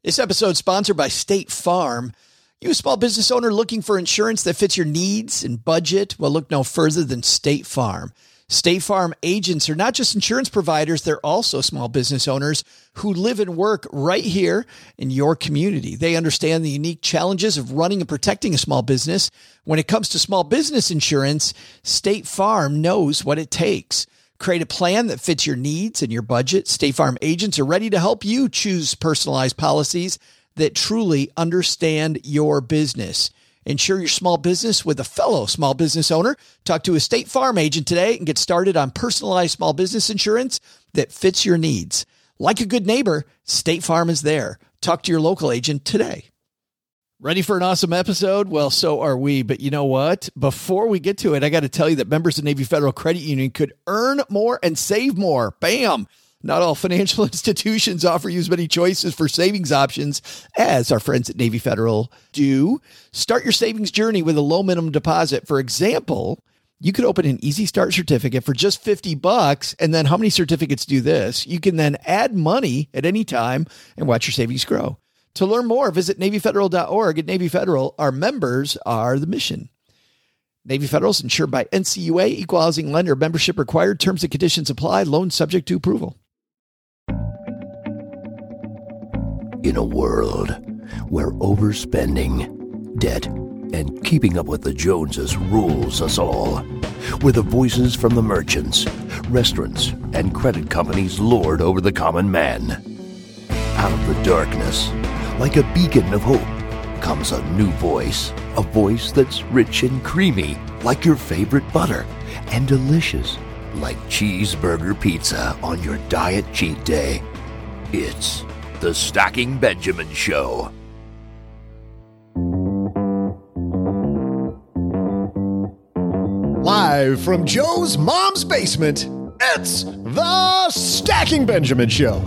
This episode is sponsored by State Farm. You a small business owner looking for insurance that fits your needs and budget? Well, look no further than State Farm. State Farm agents are not just insurance providers, they're also small business owners who live and work right here in your community. They understand the unique challenges of running and protecting a small business. When it comes to small business insurance, State Farm knows what it takes. Create a plan that fits your needs and your budget. State Farm agents are ready to help you choose personalized policies that truly understand your business. Insure your small business with a fellow small business owner. Talk to a State Farm agent today and get started on personalized small business insurance that fits your needs. Like a good neighbor, State Farm is there. Talk to your local agent today. Ready for an awesome episode? Well, so are we. But you know what? Before we get to it, I got to tell you that members of Navy Federal Credit Union could earn more and save more. Bam! Not all financial institutions offer you as many choices for savings options as our friends at Navy Federal do. Start your savings journey with a low minimum deposit. For example, you could open an Easy Start certificate for just $50. And then how many certificates do this? You can then add money at any time and watch your savings grow. To learn more, visit NavyFederal.org. At Navy Federal, our members are the mission. Navy Federal is insured by NCUA, Equal Housing Lender. Membership required. Terms and conditions apply. Loan subject to approval. In a world where overspending, debt, and keeping up with the Joneses rules us all, where the voices from the merchants, restaurants, and credit companies lord over the common man, out of the darkness, like a beacon of hope, comes a new voice. A voice that's rich and creamy, like your favorite butter, and delicious, like cheeseburger pizza on your diet cheat day. It's the Stacking Benjamin Show. Live from Joe's mom's basement, it's the Stacking Benjamin Show.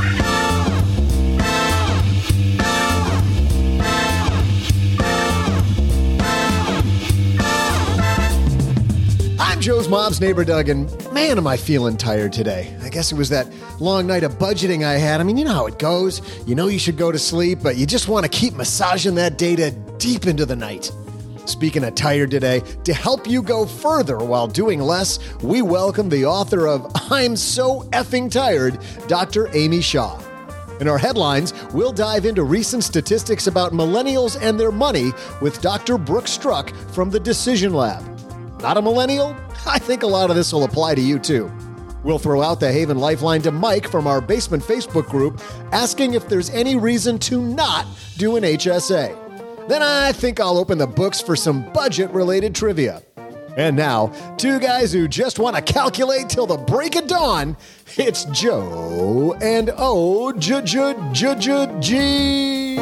Joe's mom's neighbor, Doug, and man, am I feeling tired today. I guess it was that long night of budgeting I had. I mean, you know how it goes. You know you should go to sleep, but you just want to keep massaging that data deep into the night. Speaking of tired today, to help you go further while doing less, we welcome the author of I'm So Effing Tired, Dr. Amy Shah. In our headlines, we'll dive into recent statistics about millennials and their money with Dr. Brooke Struck from the Decision Lab. Not a millennial? I think a lot of this will apply to you too. We'll throw out the Haven Lifeline to Mike from our Basement Facebook group, asking if there's any reason to not do an HSA. Then I think I'll open the books for some budget-related trivia. And now, two guys who just want to calculate till the break of dawn, it's Joe and O-G.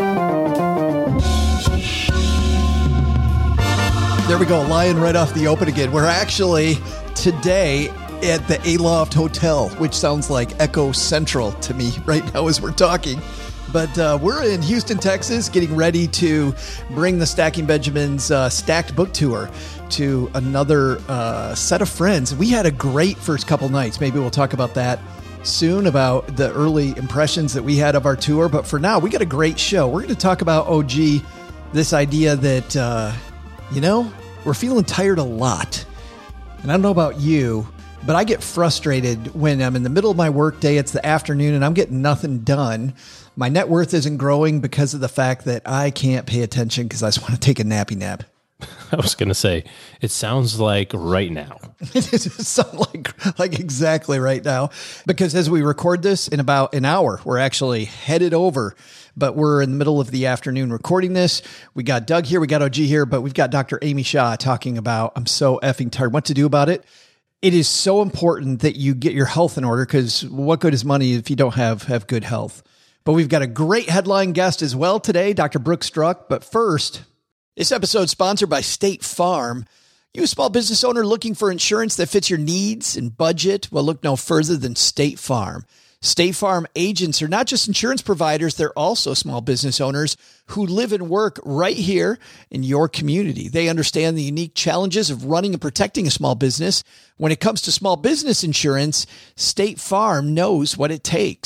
There we go, lying right off the open again. We're actually today at the Aloft Hotel, which sounds like Echo Central to me right now as we're talking. But we're in Houston, Texas, getting ready to bring the Stacking Benjamins Stacked Book Tour to another set of friends. We had a great first couple nights. Maybe we'll talk about that soon, about the early impressions that we had of our tour. But for now, we got a great show. We're going to talk about, OG, this idea that, we're feeling tired a lot. And I don't know about you, but I get frustrated when I'm in the middle of my work day. It's the afternoon and I'm getting nothing done. My net worth isn't growing because of the fact that I can't pay attention because I just want to take a nappy nap. I was going to say, it sounds like right now. It sounds like exactly right now, because as we record this in about an hour, we're actually headed over, but we're in the middle of the afternoon recording this. We got Doug here, we got OG here, but we've got Dr. Amy Shah talking about, I'm so effing tired, what to do about it. It is so important that you get your health in order, because what good is money if you don't have good health? But we've got a great headline guest as well today, Dr. Brooke Struck. But first, this episode is sponsored by State Farm. You a small business owner looking for insurance that fits your needs and budget? Well, look no further than State Farm. State Farm agents are not just insurance providers, they're also small business owners who live and work right here in your community. They understand the unique challenges of running and protecting a small business. When it comes to small business insurance, State Farm knows what it takes.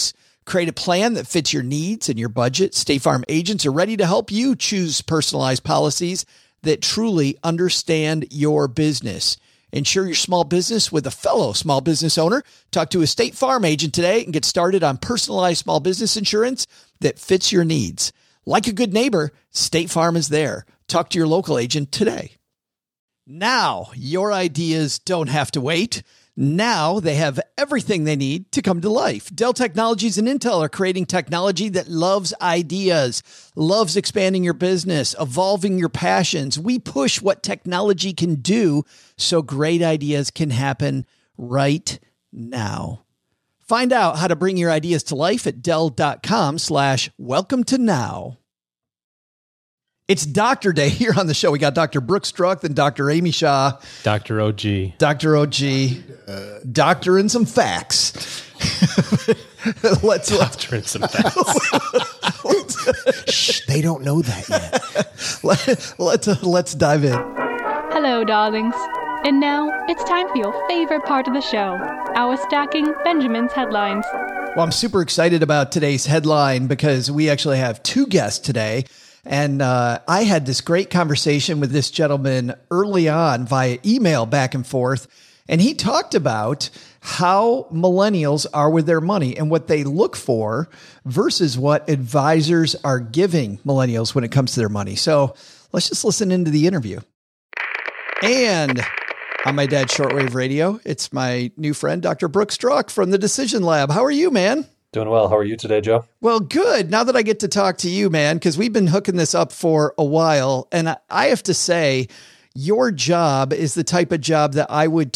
Create a plan that fits your needs and your budget. State Farm agents are ready to help you choose personalized policies that truly understand your business. Insure your small business with a fellow small business owner. Talk to a State Farm agent today and get started on personalized small business insurance that fits your needs. Like a good neighbor, State Farm is there. Talk to your local agent today. Now, your ideas don't have to wait. Now they have everything they need to come to life. Dell Technologies and Intel are creating technology that loves ideas, loves expanding your business, evolving your passions. We push what technology can do so great ideas can happen right now. Find out how to bring your ideas to life at Dell.com/welcome to now. It's Doctor Day here on the show. We got Dr. Brooke Struck and Dr. Amy Shah. Dr. OG. Dr. OG. Doctor and some facts. Let's Doctor and some facts. Shh, they don't know that yet. Let's dive in. Hello, darlings. And now it's time for your favorite part of the show, our Stacking Benjamin's Headlines. Well, I'm super excited about today's headline because we actually have two guests today. And I had this great conversation with this gentleman early on via email back and forth. And he talked about how millennials are with their money and what they look for versus what advisors are giving millennials when it comes to their money. So let's just listen into the interview. And on my dad's shortwave radio, it's my new friend, Dr. Brooke Struck from the Decision Lab. How are you, man? Doing well. How are you today, Joe? Well, good. Now that I get to talk to you, man, because we've been hooking this up for a while. And I have to say, your job is the type of job that I would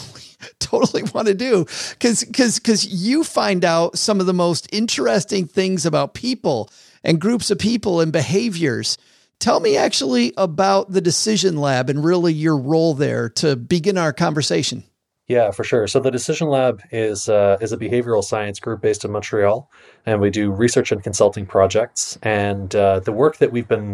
totally want to do because you find out some of the most interesting things about people and groups of people and behaviors. Tell me actually about the Decision Lab and really your role there to begin our conversation. Yeah, for sure. So the Decision Lab is a behavioral science group based in Montreal, and we do research and consulting projects. And the work that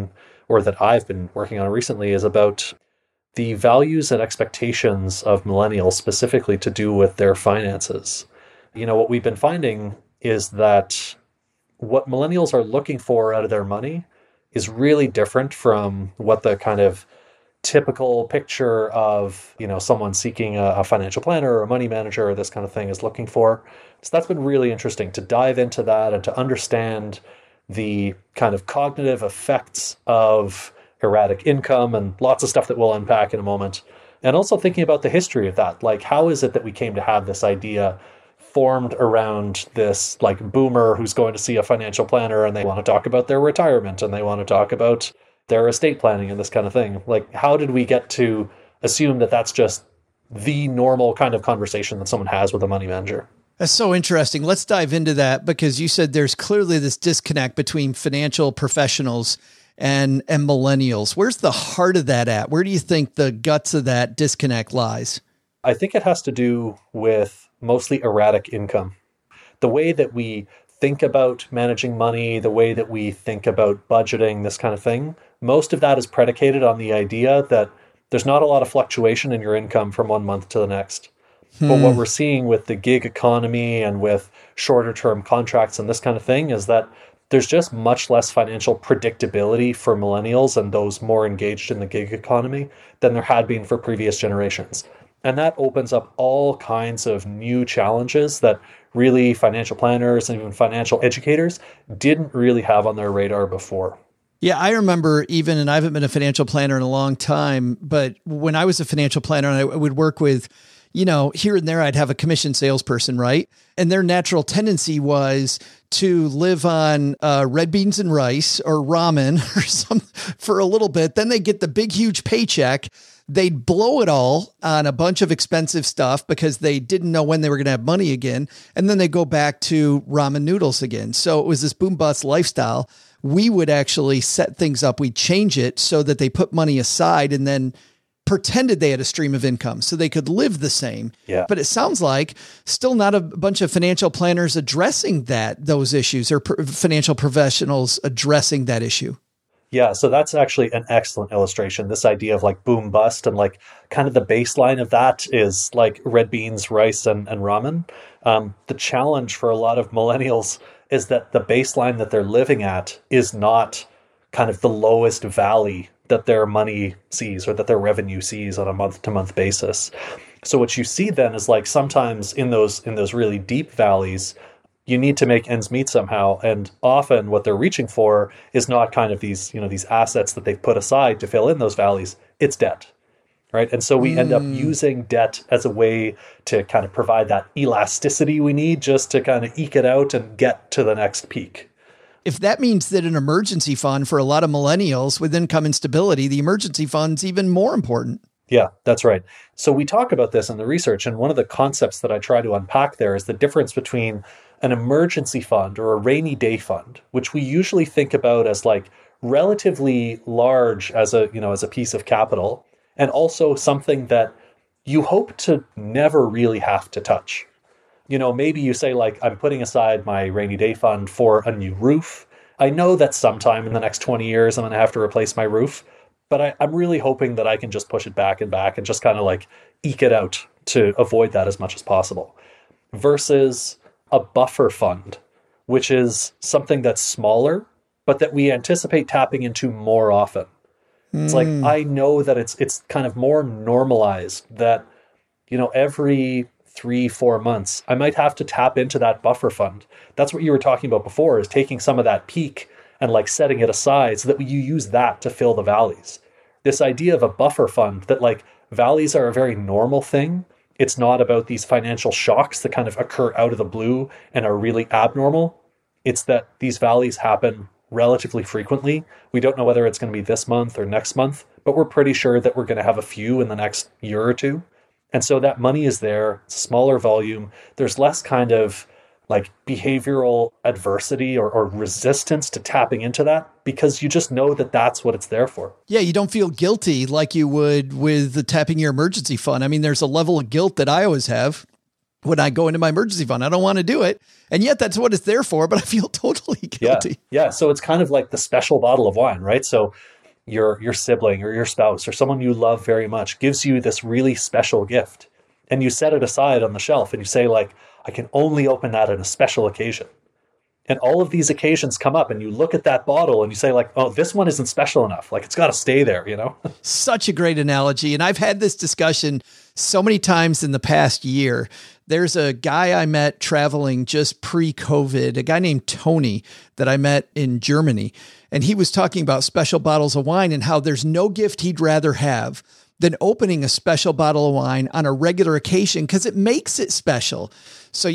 that I've been working on recently is about the values and expectations of millennials, specifically to do with their finances. You know, what we've been finding is that what millennials are looking for out of their money is really different from what the kind of typical picture of, you know, someone seeking a financial planner or a money manager or this kind of thing is looking for. So that's been really interesting to dive into that and to understand the kind of cognitive effects of erratic income and lots of stuff that we'll unpack in a moment. And also thinking about the history of that. Like, how is it that we came to have this idea formed around this like boomer who's going to see a financial planner and they want to talk about their retirement and they want to talk about their estate planning and this kind of thing. Like, how did we get to assume that that's just the normal kind of conversation that someone has with a money manager? That's so interesting. Let's dive into that because you said there's clearly this disconnect between financial professionals and millennials. Where's the heart of that at? Where do you think the guts of that disconnect lies? I think it has to do with mostly erratic income. The way that we think about managing money, the way that we think about budgeting, this kind of thing, most of that is predicated on the idea that there's not a lot of fluctuation in your income from one month to the next. But what we're seeing with the gig economy and with shorter term contracts and this kind of thing is that there's just much less financial predictability for millennials and those more engaged in the gig economy than there had been for previous generations. And that opens up all kinds of new challenges that really financial planners and even financial educators didn't really have on their radar before. Yeah, I remember even, and I haven't been a financial planner in a long time, but when I was a financial planner and I would work with, you know, here and there, I'd have a commission salesperson, right? And their natural tendency was to live on red beans and rice or ramen or something for a little bit. Then they get the big, huge paycheck. They'd blow it all on a bunch of expensive stuff because they didn't know when they were going to have money again. And then they go back to ramen noodles again. So it was this boom bust lifestyle. We would actually set things up. We'd change it so that they put money aside and then pretended they had a stream of income so they could live the same. Yeah. But it sounds like still not a bunch of financial planners addressing those issues or financial professionals addressing that issue. Yeah, so that's actually an excellent illustration. This idea of like boom bust and like kind of the baseline of that is like red beans, rice, and ramen. The challenge for a lot of millennials is that the baseline that they're living at is not kind of the lowest valley that their money sees or that their revenue sees on a month-to-month basis. So what you see then is like sometimes in those really deep valleys, you need to make ends meet somehow. And often what they're reaching for is not kind of these assets that they've put aside to fill in those valleys. It's debt, right? And so we end up using debt as a way to kind of provide that elasticity we need just to kind of eke it out and get to the next peak. If that means that an emergency fund for a lot of millennials with income instability, the emergency fund's even more important. Yeah, that's right. So we talk about this in the research, and one of the concepts that I try to unpack there is the difference between an emergency fund or a rainy day fund, which we usually think about as like relatively large as a piece of capital, and also something that you hope to never really have to touch. Maybe you say like, I'm putting aside my rainy day fund for a new roof. I know that sometime in the next 20 years, I'm going to have to replace my roof. But I'm really hoping that I can just push it back and just kind of like eke it out to avoid that as much as possible. Versus a buffer fund, which is something that's smaller, but that we anticipate tapping into more often. It's like, I know that it's kind of more normalized that, every 3-4 months, I might have to tap into that buffer fund. That's what you were talking about before, is taking some of that peak and like setting it aside so that you use that to fill the valleys. This idea of a buffer fund, that like valleys are a very normal thing. It's not about these financial shocks that kind of occur out of the blue and are really abnormal. It's that these valleys happen relatively frequently. We don't know whether it's going to be this month or next month, but we're pretty sure that we're going to have a few in the next year or two. And so that money is there, smaller volume. There's less kind of like behavioral adversity or resistance to tapping into that, because you just know that that's what it's there for. Yeah, you don't feel guilty like you would with the tapping your emergency fund. I mean, there's a level of guilt that I always have when I go into my emergency fund. I don't want to do it. And yet that's what it's there for, but I feel totally guilty. Yeah. So it's kind of like the special bottle of wine, right? So your sibling or your spouse or someone you love very much gives you this really special gift, and you set it aside on the shelf and you say like, I can only open that on a special occasion. And all of these occasions come up and you look at that bottle and you say like, oh, this one isn't special enough. Like it's got to stay there, Such a great analogy. And I've had this discussion so many times in the past year. There's a guy I met traveling just pre-COVID, a guy named Tony that I met in Germany. And he was talking about special bottles of wine and how there's no gift he'd rather have than opening a special bottle of wine on a regular occasion, because it makes it special. So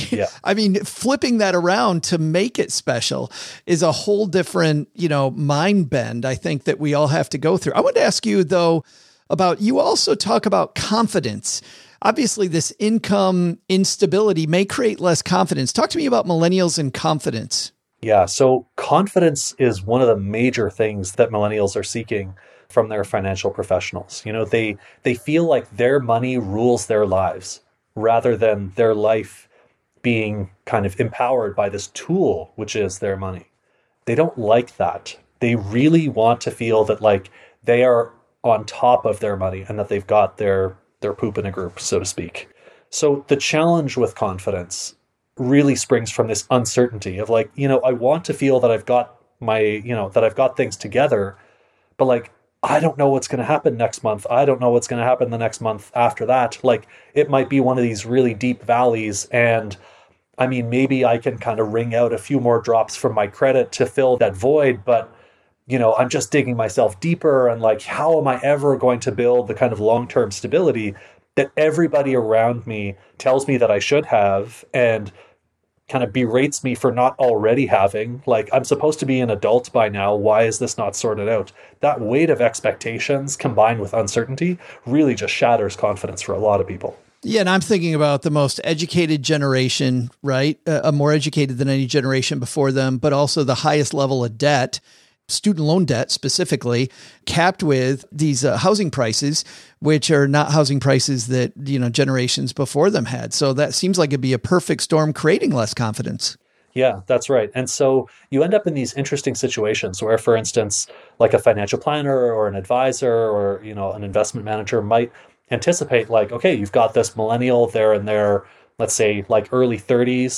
flipping that around to make it special is a whole different, mind bend, I think, that we all have to go through. I want to ask you, though, you also talk about confidence. Obviously, this income instability may create less confidence. Talk to me about millennials and confidence. Yeah, so confidence is one of the major things that millennials are seeking from their financial professionals. They feel like their money rules their lives rather than their life being kind of empowered by this tool, which is their money. They don't like that. They really want to feel that like they are on top of their money and that they've got their poop in a group, so to speak. So the challenge with confidence really springs from this uncertainty of like, I want to feel that I've got that I've got things together, but like, I don't know what's going to happen next month. I don't know what's going to happen the next month after that. Like it might be one of these really deep valleys. And I mean, maybe I can kind of wring out a few more drops from my credit to fill that void, but I'm just digging myself deeper. And like, how am I ever going to build the kind of long-term stability that everybody around me tells me that I should have and kind of berates me for not already having? Like, I'm supposed to be an adult by now. Why is this not sorted out? That weight of expectations combined with uncertainty really just shatters confidence for a lot of people. Yeah, and I'm thinking about the most educated generation, right? More educated than any generation before them, but also the highest level of debt, student loan debt specifically, capped with these housing prices, which are not housing prices that, generations before them had. So that seems like it'd be a perfect storm creating less confidence. Yeah, that's right. And so you end up in these interesting situations where, for instance, like a financial planner or an advisor or, an investment manager might anticipate like, okay, you've got this millennial, they're in their, let's say like early 30s.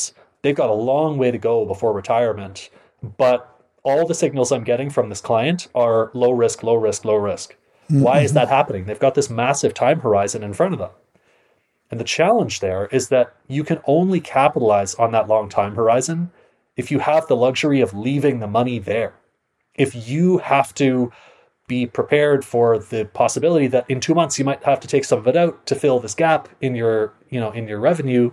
They've got a long way to go before retirement, but all the signals I'm getting from this client are low risk, low risk, low risk. Why is that happening? They've got this massive time horizon in front of them. And the challenge there is that you can only capitalize on that long time horizon if you have the luxury of leaving the money there. If you have to be prepared for the possibility that in 2 months you might have to take some of it out to fill this gap in your revenue,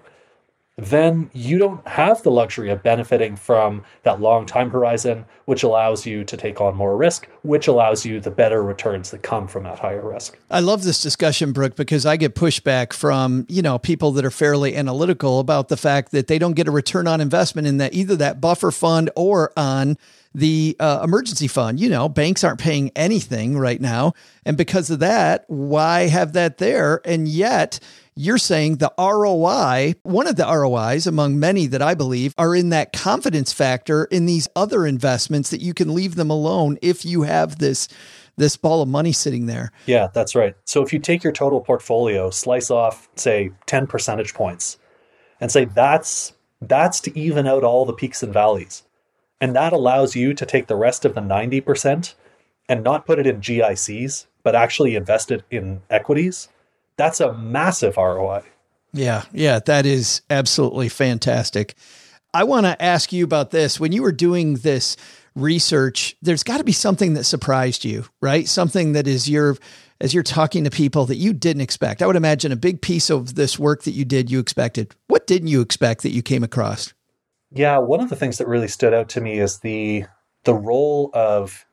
then you don't have the luxury of benefiting from that long time horizon, which allows you to take on more risk, which allows you the better returns that come from that higher risk. I love this discussion, Brooke, because I get pushback from, people that are fairly analytical about the fact that they don't get a return on investment in that either that buffer fund or on the emergency fund. Banks aren't paying anything right now. And because of that, why have that there? And yet you're saying the ROI, one of the ROIs among many that I believe are in that confidence factor in these other investments that you can leave them alone if you have this ball of money sitting there. Yeah, that's right. So if you take your total portfolio, slice off, say, 10 percentage points and say that's to even out all the peaks and valleys. And that allows you to take the rest of the 90% and not put it in GICs, but actually invest it in equities. That's a massive ROI. Yeah, that is absolutely fantastic. I want to ask you about this. When you were doing this research, there's got to be something that surprised you, right? Something that is as you're talking to people that you didn't expect. I would imagine a big piece of this work that you did, you expected. What didn't you expect that you came across? Yeah, one of the things that really stood out to me is the role of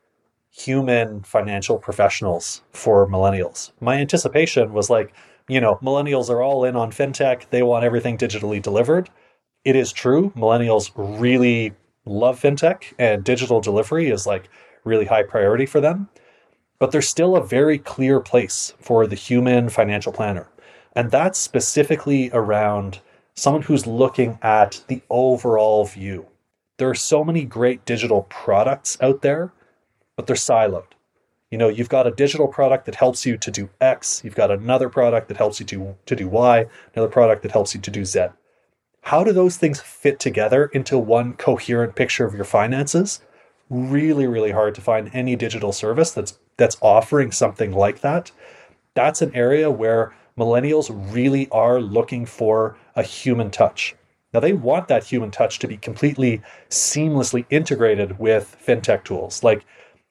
human financial professionals for millennials. My anticipation was like, millennials are all in on fintech. They want everything digitally delivered. It is true. Millennials really love fintech, and digital delivery is like really high priority for them. But there's still a very clear place for the human financial planner. And that's specifically around someone who's looking at the overall view. There are so many great digital products out there, but they're siloed. You've got a digital product that helps you to do X. You've got another product that helps you to do Y, another product that helps you to do Z. How do those things fit together into one coherent picture of your finances? Really, really hard to find any digital service that's offering something like that. That's an area where millennials really are looking for a human touch. Now, they want that human touch to be completely seamlessly integrated with fintech tools. Like,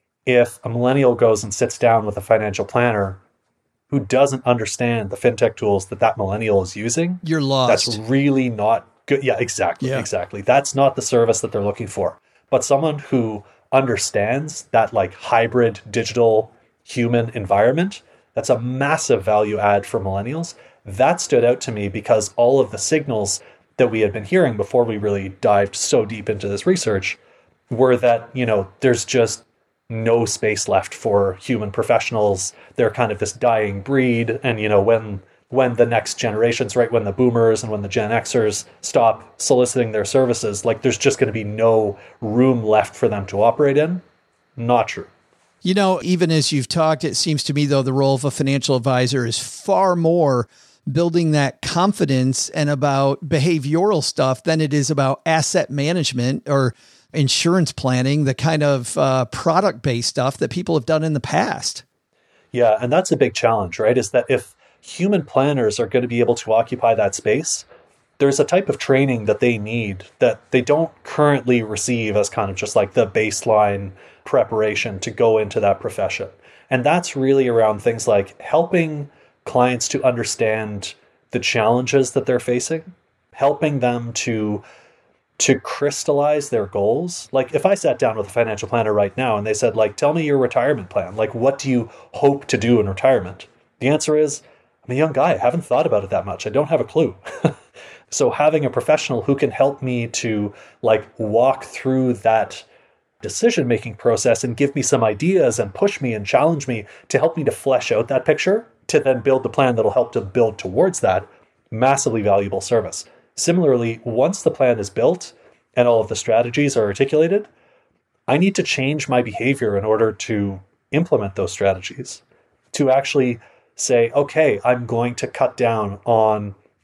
if a millennial goes and sits down with a financial planner who doesn't understand the fintech tools that millennial is using, you're lost. That's really not good. Yeah, exactly. That's not the service that they're looking for. But someone who understands that like hybrid digital human environment, that's a massive value add for millennials. That stood out to me because all of the signals that we had been hearing before we really dived so deep into this research were that, there's just no space left for human professionals. They're kind of this dying breed. And, when the next generations, right, when the boomers and when the Gen Xers stop soliciting their services, like there's just going to be no room left for them to operate in. Not true. Even as you've talked, it seems to me, though, the role of a financial advisor is far more building that confidence and about behavioral stuff than it is about asset management or insurance planning, the kind of product-based stuff that people have done in the past. Yeah, and that's a big challenge, right? Is that if human planners are going to be able to occupy that space, there's a type of training that they need that they don't currently receive as kind of just like the baseline preparation to go into that profession. And that's really around things like helping clients to understand the challenges that they're facing, helping them to crystallize their goals. Like if I sat down with a financial planner right now and they said, like, tell me your retirement plan. Like, what do you hope to do in retirement? The answer is, I'm a young guy. I haven't thought about it that much. I don't have a clue. So having a professional who can help me to like walk through that decision-making process and give me some ideas and push me and challenge me to help me to flesh out that picture, to then build the plan that'll help to build towards that, massively valuable service. Similarly, once the plan is built and all of the strategies are articulated, I need to change my behavior in order to implement those strategies, to actually say, okay, I'm going to cut down on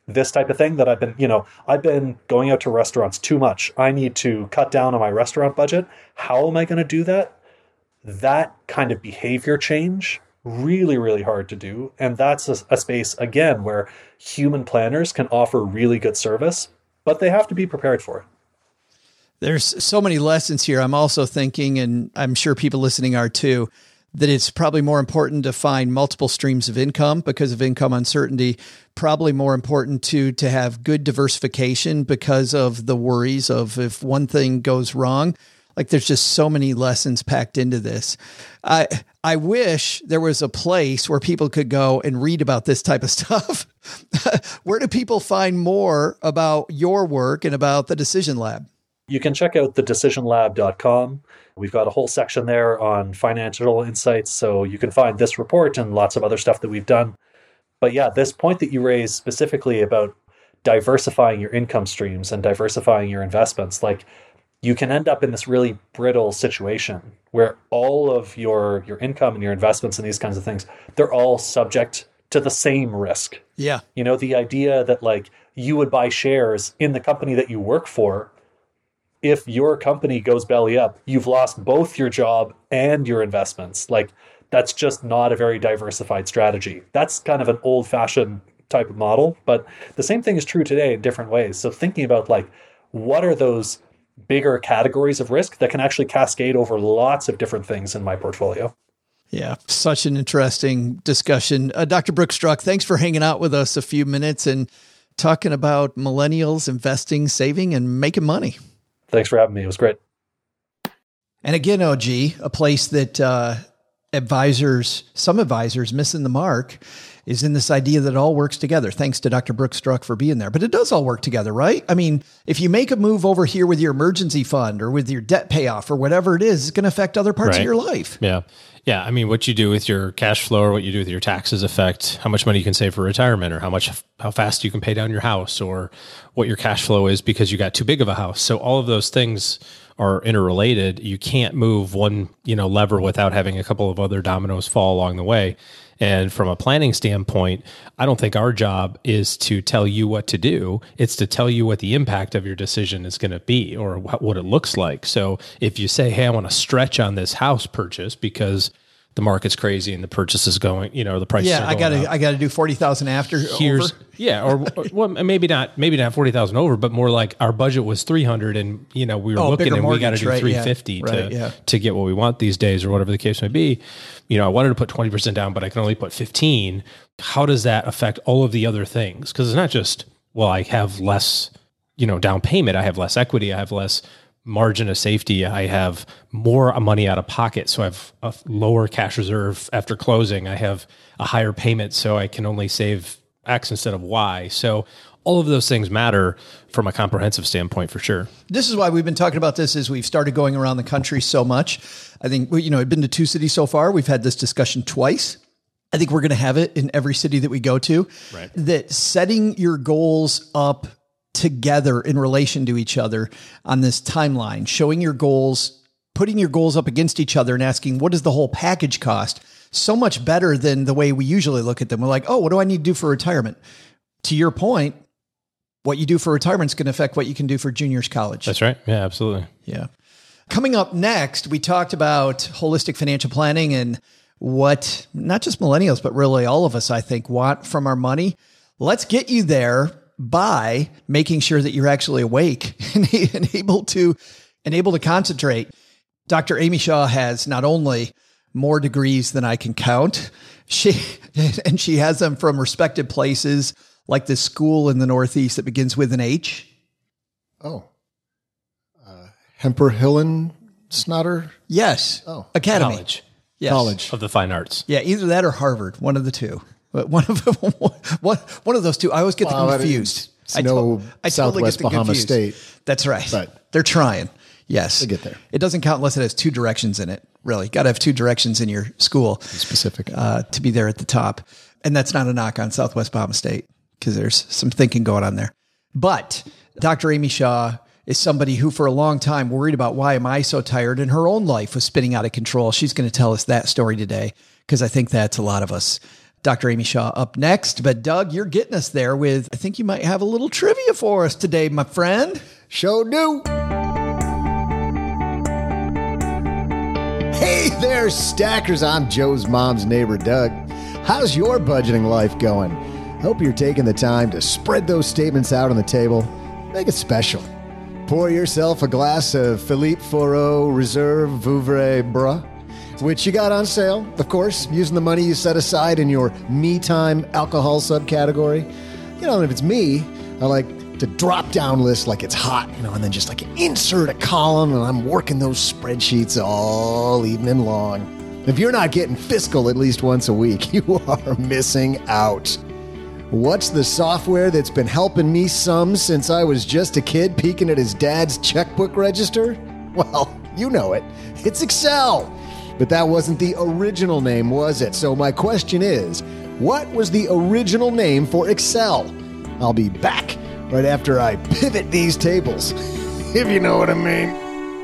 this type of thing that I've been going out to restaurants too much. I need to cut down on my restaurant budget. How am I going to do that? That kind of behavior change, really, really hard to do. And that's a space, again, where human planners can offer really good service, but they have to be prepared for it. There's so many lessons here. I'm also thinking, and I'm sure people listening are too, that it's probably more important to find multiple streams of income because of income uncertainty. Probably more important to have good diversification because of the worries of if one thing goes wrong. Like there's just so many lessons packed into this. I wish there was a place where people could go and read about this type of stuff. Where do people find more about your work and about the Decision Lab? You can check out thedecisionlab.com. We've got a whole section there on financial insights, so you can find this report and lots of other stuff that we've done. But yeah, this point that you raised specifically about diversifying your income streams and diversifying your investments, like you can end up in this really brittle situation where all of your income and your investments and these kinds of things, they're all subject to the same risk. Yeah. The idea that like you would buy shares in the company that you work for. If your company goes belly up, you've lost both your job and your investments. Like that's just not a very diversified strategy. That's kind of an old-fashioned type of model, but the same thing is true today in different ways. So thinking about like, what are those bigger categories of risk that can actually cascade over lots of different things in my portfolio? Yeah, such an interesting discussion. Dr. Brooks Struck, thanks for hanging out with us a few minutes and talking about millennials investing, saving, and making money. Thanks for having me. It was great. And again, OG, a place that some advisors missing the mark is in this idea that it all works together. Thanks to Dr. Brooks Struck for being there. But it does all work together, right? I mean, if you make a move over here with your emergency fund or with your debt payoff or whatever it is, it's going to affect other parts of your life. Yeah. Yeah. I mean, what you do with your cash flow or what you do with your taxes affect how much money you can save for retirement or how fast you can pay down your house or what your cash flow is because you got too big of a house. So all of those things are interrelated. You can't move one, lever without having a couple of other dominoes fall along the way. And from a planning standpoint, I don't think our job is to tell you what to do. It's to tell you what the impact of your decision is going to be or what it looks like. So if you say, hey, I want to stretch on this house purchase because the market's crazy and the purchase is going, the prices are going up. I got to do 40,000 after over. Yeah. Or well, maybe not 40,000 over, but more like our budget was 300 and, we were looking and we got to do 350 to get what we want these days or whatever the case may be. I wanted to put 20% down, but I can only put 15. How does that affect all of the other things? Because it's not just, I have less, down payment. I have less equity. I have less margin of safety. I have more money out of pocket. So I have a lower cash reserve after closing. I have a higher payment. So I can only save X instead of Y. So all of those things matter from a comprehensive standpoint for sure. This is why we've been talking about this as we've started going around the country so much. I think, I've been to 2 cities so far. We've had this discussion twice. I think we're going to have it in every city that we go to. Right. That setting your goals up together in relation to each other on this timeline, showing your goals, putting your goals up against each other and asking, what does the whole package cost? So much better than the way we usually look at them. We're like, oh, what do I need to do for retirement? To your point, what you do for retirement is going to affect what you can do for juniors college. That's right. Yeah, absolutely. Yeah. Coming up next, we talked about holistic financial planning and what not just millennials, but really all of us, I think, want from our money. Let's get you there by making sure that you're actually awake and able to concentrate. Dr. Amy Shah has not only more degrees than I can count, she has them from respected places like this school in the Northeast that begins with an H. Oh, Hemper-Hillen Snotter? Yes. Oh, Academy. College. Yes. College of the Fine Arts. Yeah, either that or Harvard, one of the two. But one of those two, I always get them confused. I totally Southwest Bahama confused. State. That's right. But they're trying. Yes. They get there. It doesn't count unless it has 2 directions in it. Really. Got to have 2 directions in your school. Specific. To be there at the top. And that's not a knock on Southwest Bahama State because there's some thinking going on there. But Dr. Amy Shah is somebody who for a long time worried about why am I so tired, and her own life was spinning out of control. She's going to tell us that story today because I think that's a lot of us. Dr. Amy Shaw up next. But Doug, you're getting us there with, I think you might have a little trivia for us today, my friend. Show do. Hey there, Stackers. I'm Joe's mom's neighbor, Doug. How's your budgeting life going? Hope you're taking the time to spread those statements out on the table. Make it special. Pour yourself a glass of Philippe Fourreau Reserve Vouvray Brun, which you got on sale, of course, using the money you set aside in your me time alcohol subcategory. You know, if it's me, I like to drop down list like it's hot, and then just like insert a column, and I'm working those spreadsheets all evening long. If you're not getting fiscal at least once a week, you are missing out. What's the software that's been helping me some since I was just a kid peeking at his dad's checkbook register? Well, you know it. It's Excel. But that wasn't the original name, was it? So my question is, what was the original name for Excel? I'll be back right after I pivot these tables, if you know what I mean.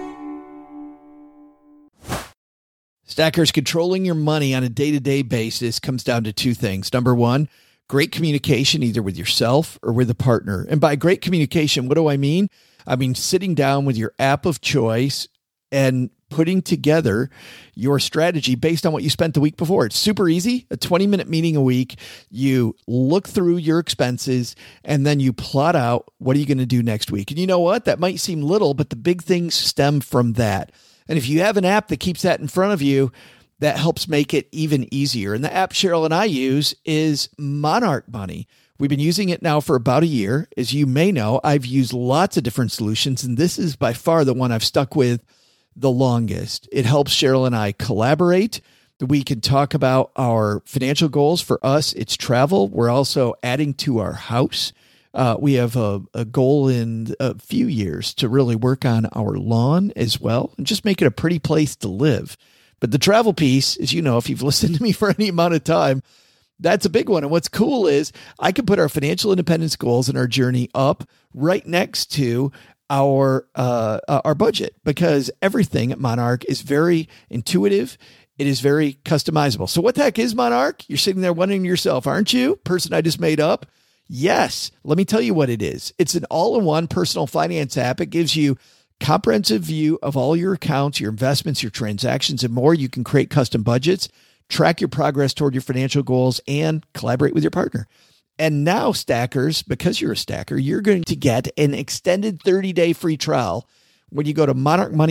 Stackers, controlling your money on a day-to-day basis comes down to two things. Number one, great communication, either with yourself or with a partner. And by great communication, what do I mean? I mean sitting down with your app of choice and putting together your strategy based on what you spent the week before. It's super easy. A 20-minute meeting a week. You look through your expenses and then you plot out what are you going to do next week. And you know what? That might seem little, but the big things stem from that. And if you have an app that keeps that in front of you, that helps make it even easier. And the app Cheryl and I use is Monarch Money. We've been using it now for about a year. As you may know, I've used lots of different solutions, and this is by far the one I've stuck with the longest. It helps Cheryl and I collaborate. We can talk about our financial goals. For us, it's travel. We're also adding to our house. We have a goal in a few years to really work on our lawn as well and just make it a pretty place to live. But the travel piece, as you know, if you've listened to me for any amount of time, that's a big one. And what's cool is I can put our financial independence goals and our journey up right next to our budget, because everything at Monarch is very intuitive. It is very customizable. So what the heck is Monarch? You're sitting there wondering to yourself, aren't you? Person I just made up. Yes. Let me tell you what it is. It's an all-in-one personal finance app. It gives you comprehensive view of all your accounts, your investments, your transactions, and more. You can create custom budgets, track your progress toward your financial goals, and collaborate with your partner. And now, Stackers, because you're a stacker, you're going to get an extended 30-day free trial when you go to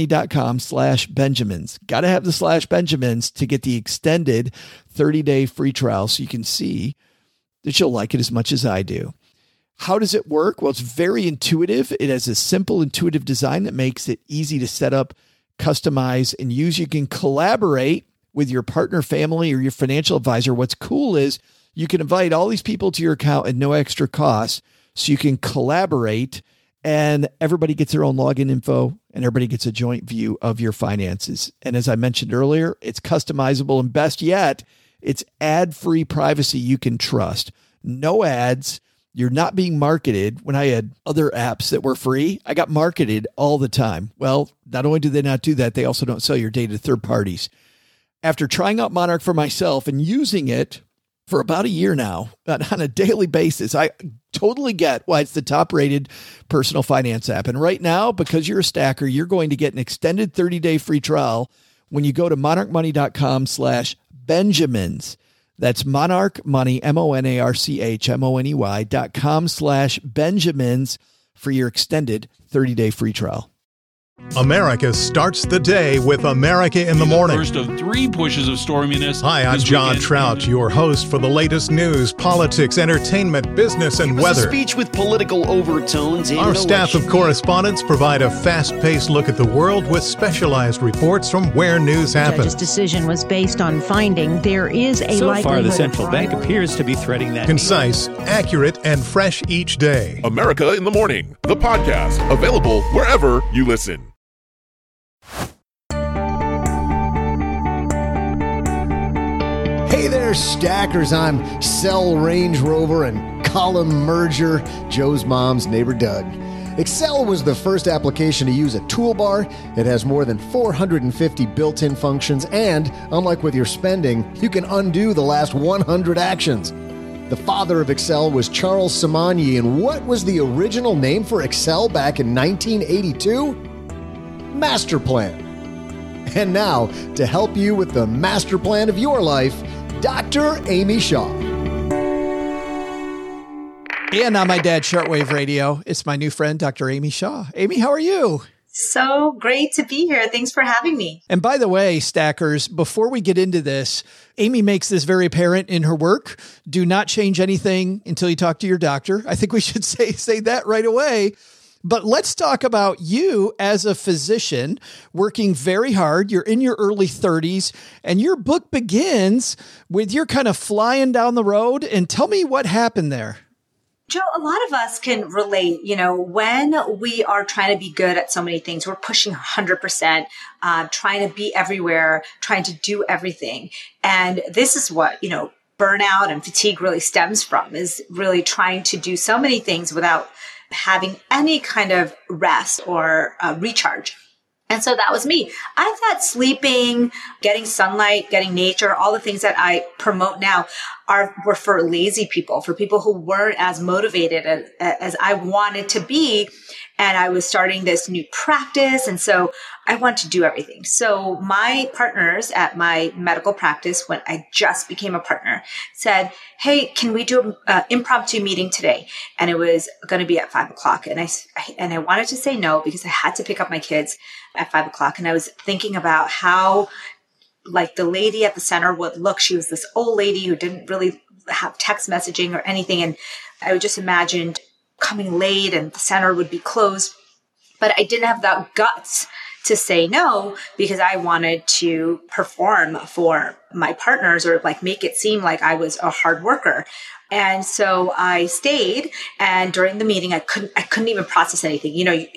monarchmoney.com/Benjamins. Got to have the /Benjamins to get the extended 30-day free trial so you can see that you'll like it as much as I do. How does it work? Well, it's very intuitive. It has a simple, intuitive design that makes it easy to set up, customize, and use. You can collaborate with your partner, family, or your financial advisor. What's cool is you can invite all these people to your account at no extra cost, so you can collaborate and everybody gets their own login info and everybody gets a joint view of your finances. And as I mentioned earlier, it's customizable, and best yet, it's ad-free privacy you can trust. No ads. You're not being marketed. When I had other apps that were free, I got marketed all the time. Well, not only do they not do that, they also don't sell your data to third parties. After trying out Monarch for myself and using it for about a year now on a daily basis, I totally get why it's the top rated personal finance app. And right now, because you're a stacker, you're going to get an extended 30-day free trial when you go to monarchmoney.com/Benjamins. That's Monarch Money, monarchmoney.com/Benjamins for your extended 30-day free trial. America starts the day with America in the Morning. The first of 3 pushes of storminess. Hi, I'm John Trout, your host for the latest news, politics, entertainment, business, and weather. A speech with political overtones. Our staff of correspondents provide a fast-paced look at the world with specialized reports from where news happens. The judge's decision was based on finding there is a so far, the central bank appears to be threading that. Concise, accurate, and fresh each day. America in the Morning, the podcast, available wherever you listen. Hey there, stackers. I'm Cell Range Rover and Column Merger, Joe's mom's neighbor, Doug. Excel was the first application to use a toolbar. It has more than 450 built-in functions, and unlike with your spending, you can undo the last 100 actions. The father of Excel was Charles Simonyi, and what was the original name for Excel back in 1982? Master Plan. And now, to help you with the master plan of your life, Dr. Amy Shaw. And on my dad's shortwave radio, it's my new friend, Dr. Amy Shaw. Amy, how are you? So great to be here. Thanks for having me. And by the way, Stackers, before we get into this, Amy makes this very apparent in her work. Do not change anything until you talk to your doctor. I think we should say that right away. But let's talk about you as a physician working very hard. You're in your early 30s, and your book begins with you're kind of flying down the road. And tell me what happened there. Joe, a lot of us can relate, when we are trying to be good at so many things, we're pushing 100%, trying to be everywhere, trying to do everything. And this is what, burnout and fatigue really stems from, is really trying to do so many things without having any kind of rest or recharge. And so that was me. I thought sleeping, getting sunlight, getting nature, all the things that I promote now were for lazy people, for people who weren't as motivated as I wanted to be. And I was starting this new practice. And so I wanted to do everything. So my partners at my medical practice, when I just became a partner, said, hey, can we do an impromptu meeting today? And it was going to be at 5:00. And I wanted to say no because I had to pick up my kids at 5:00. And I was thinking about how like the lady at the center would look. She was this old lady who didn't really have text messaging or anything. And I just imagined coming late and the center would be closed. But I didn't have the guts to say no because I wanted to perform for my partners or like make it seem like I was a hard worker. And so I stayed, and during the meeting, I couldn't even process anything.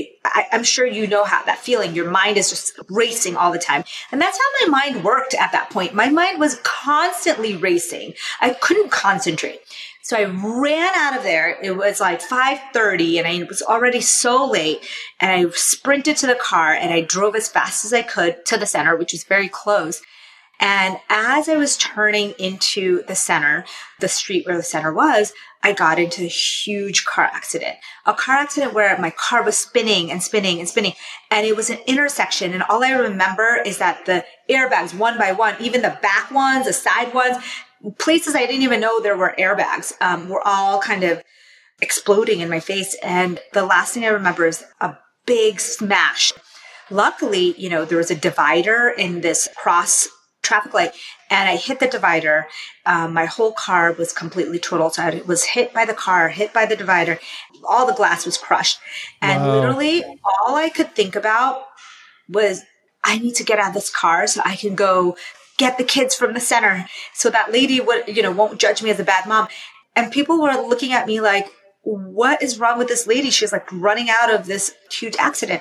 I'm sure you know how that feeling, your mind is just racing all the time. And that's how my mind worked at that point. My mind was constantly racing. I couldn't concentrate. So I ran out of there. It was like 5:30 and I was already so late, and I sprinted to the car and I drove as fast as I could to the center, which is very close. And as I was turning into the center, the street where the center was, I got into a huge car accident where my car was spinning and spinning and spinning. And it was an intersection. And all I remember is that the airbags, one by one, even the back ones, the side ones, places I didn't even know there were airbags, were all kind of exploding in my face. And the last thing I remember is a big smash. Luckily, there was a divider in this cross traffic light, and I hit the divider. My whole car was completely totaled. So I was hit by the car, hit by the divider. All the glass was crushed. And literally all I could think about was, I need to get out of this car so I can go get the kids from the center so that lady won't judge me as a bad mom. And people were looking at me like, what is wrong with this lady? She's like running out of this huge accident.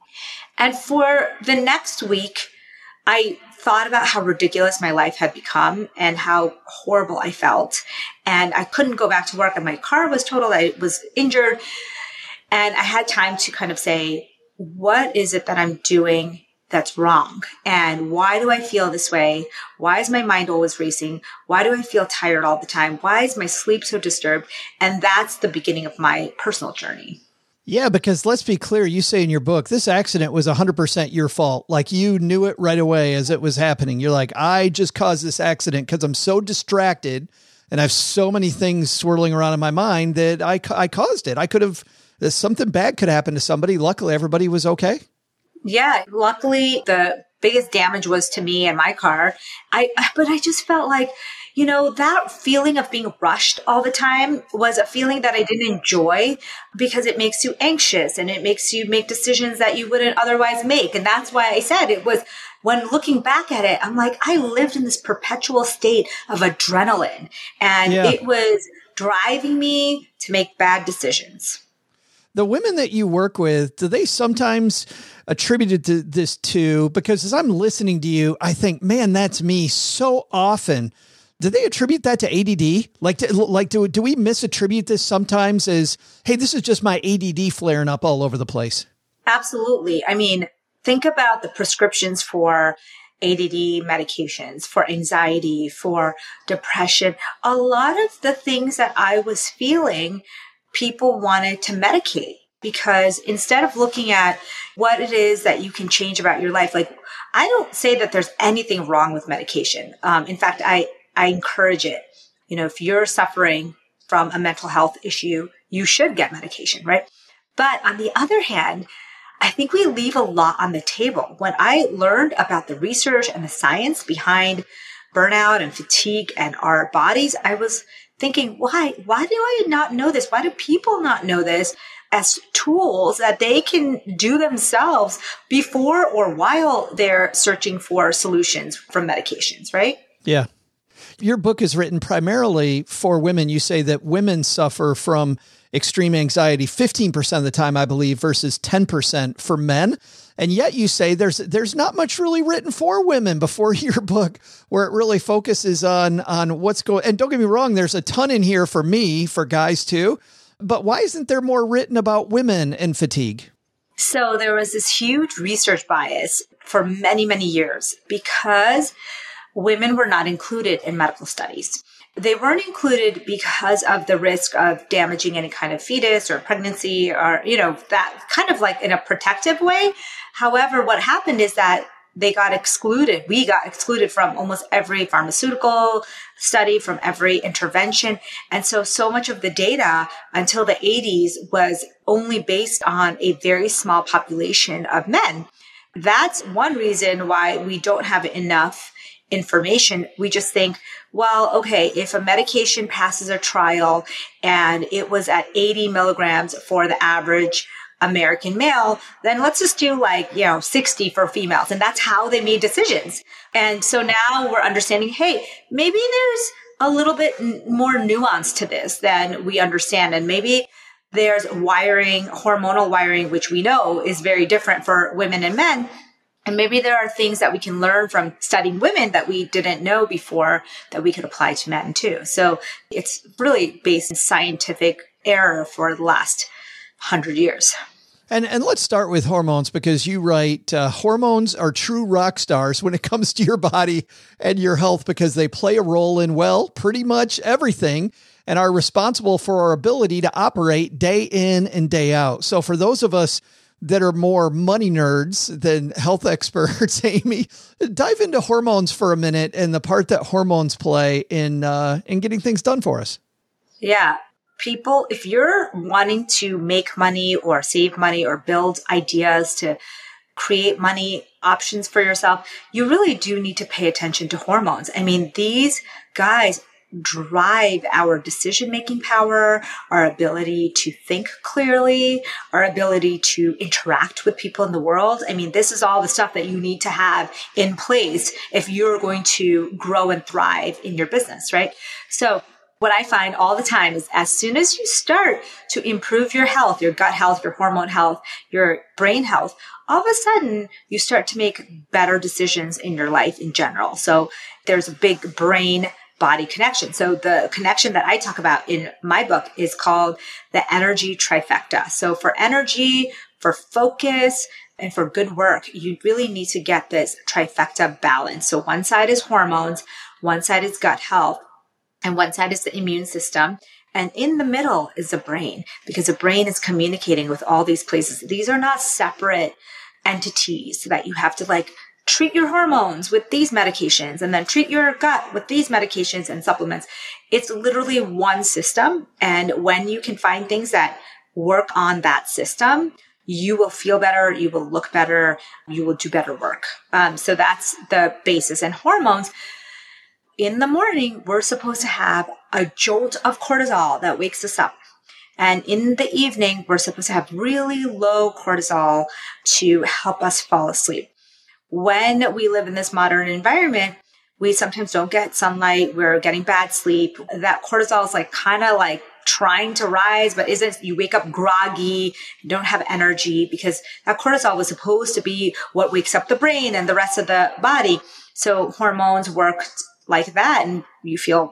And for the next week, I thought about how ridiculous my life had become and how horrible I felt. And I couldn't go back to work, and my car was totaled. I was injured. And I had time to kind of say, what is it that I'm doing that's wrong? And why do I feel this way? Why is my mind always racing? Why do I feel tired all the time? Why is my sleep so disturbed? And that's the beginning of my personal journey. Yeah, because let's be clear, you say in your book, this accident was 100% your fault. Like you knew it right away as it was happening. You're like, I just caused this accident because I'm so distracted and I have so many things swirling around in my mind that I caused it. I could have, something bad could happen to somebody. Luckily, everybody was okay. Yeah, luckily the biggest damage was to me and my car. But I just felt like, that feeling of being rushed all the time was a feeling that I didn't enjoy because it makes you anxious and it makes you make decisions that you wouldn't otherwise make. And that's why I said it was, when looking back at it, I'm like, I lived in this perpetual state of adrenaline, and it was driving me to make bad decisions. The women that you work with, do they sometimes attribute this to, because as I'm listening to you, I think, man, that's me so often. Do they attribute that to ADD? Do we misattribute this sometimes as, hey, this is just my ADD flaring up all over the place? Absolutely. I mean, think about the prescriptions for ADD medications, for anxiety, for depression. A lot of the things that I was feeling, people wanted to medicate, because instead of looking at what it is that you can change about your life, like, I don't say that there's anything wrong with medication. In fact, I encourage it. If you're suffering from a mental health issue, you should get medication, right? But on the other hand, I think we leave a lot on the table. When I learned about the research and the science behind burnout and fatigue and our bodies, I was thinking, why do I not know this? Why do people not know this as tools that they can do themselves before or while they're searching for solutions from medications, right? Yeah. Your book is written primarily for women. You say that women suffer from extreme anxiety 15% of the time, I believe, versus 10% for men. And yet you say there's not much really written for women before your book, where it really focuses on what's going. And don't get me wrong, there's a ton in here for me, for guys too. But why isn't there more written about women and fatigue? So there was this huge research bias for many, many years because women were not included in medical studies. They weren't included because of the risk of damaging any kind of fetus or pregnancy or, that kind of like in a protective way. However, what happened is that they got excluded. We got excluded from almost every pharmaceutical study, from every intervention. And so much of the data until the 80s was only based on a very small population of men. That's one reason why we don't have enough information. We just think, well, okay, if a medication passes a trial and it was at 80 milligrams for the average American male, then let's just do 60 for females. And that's how they made decisions. And so now we're understanding, hey, maybe there's a little bit more nuance to this than we understand. And maybe there's hormonal wiring, which we know is very different for women and men. And maybe there are things that we can learn from studying women that we didn't know before that we could apply to men too. So it's really based in scientific error for the last 100 years. And let's start with hormones, because you write, hormones are true rock stars when it comes to your body and your health, because they play a role in, well, pretty much everything, and are responsible for our ability to operate day in and day out. So for those of us that are more money nerds than health experts, Amy, dive into hormones for a minute and the part that hormones play in getting things done for us. Yeah. People, if you're wanting to make money or save money or build ideas to create money options for yourself, you really do need to pay attention to hormones. I mean, these guys drive our decision-making power, our ability to think clearly, our ability to interact with people in the world. I mean, this is all the stuff that you need to have in place if you're going to grow and thrive in your business, right? So what I find all the time is as soon as you start to improve your health, your gut health, your hormone health, your brain health, all of a sudden you start to make better decisions in your life in general. So there's a big brain body connection. So the connection that I talk about in my book is called the energy trifecta. So for energy, for focus, and for good work, you really need to get this trifecta balance. So one side is hormones, one side is gut health, and one side is the immune system. And in the middle is the brain, because the brain is communicating with all these places. These are not separate entities that you have to treat your hormones with these medications and then treat your gut with these medications and supplements. It's literally one system. And when you can find things that work on that system, you will feel better, you will look better, you will do better work. So that's the basis. And hormones, in the morning, we're supposed to have a jolt of cortisol that wakes us up. And in the evening, we're supposed to have really low cortisol to help us fall asleep. When we live in this modern environment, we sometimes don't get sunlight. We're getting bad sleep. That cortisol is kind of trying to rise, but you wake up groggy, you don't have energy, because that cortisol was supposed to be what wakes up the brain and the rest of the body. So hormones work like that and you feel,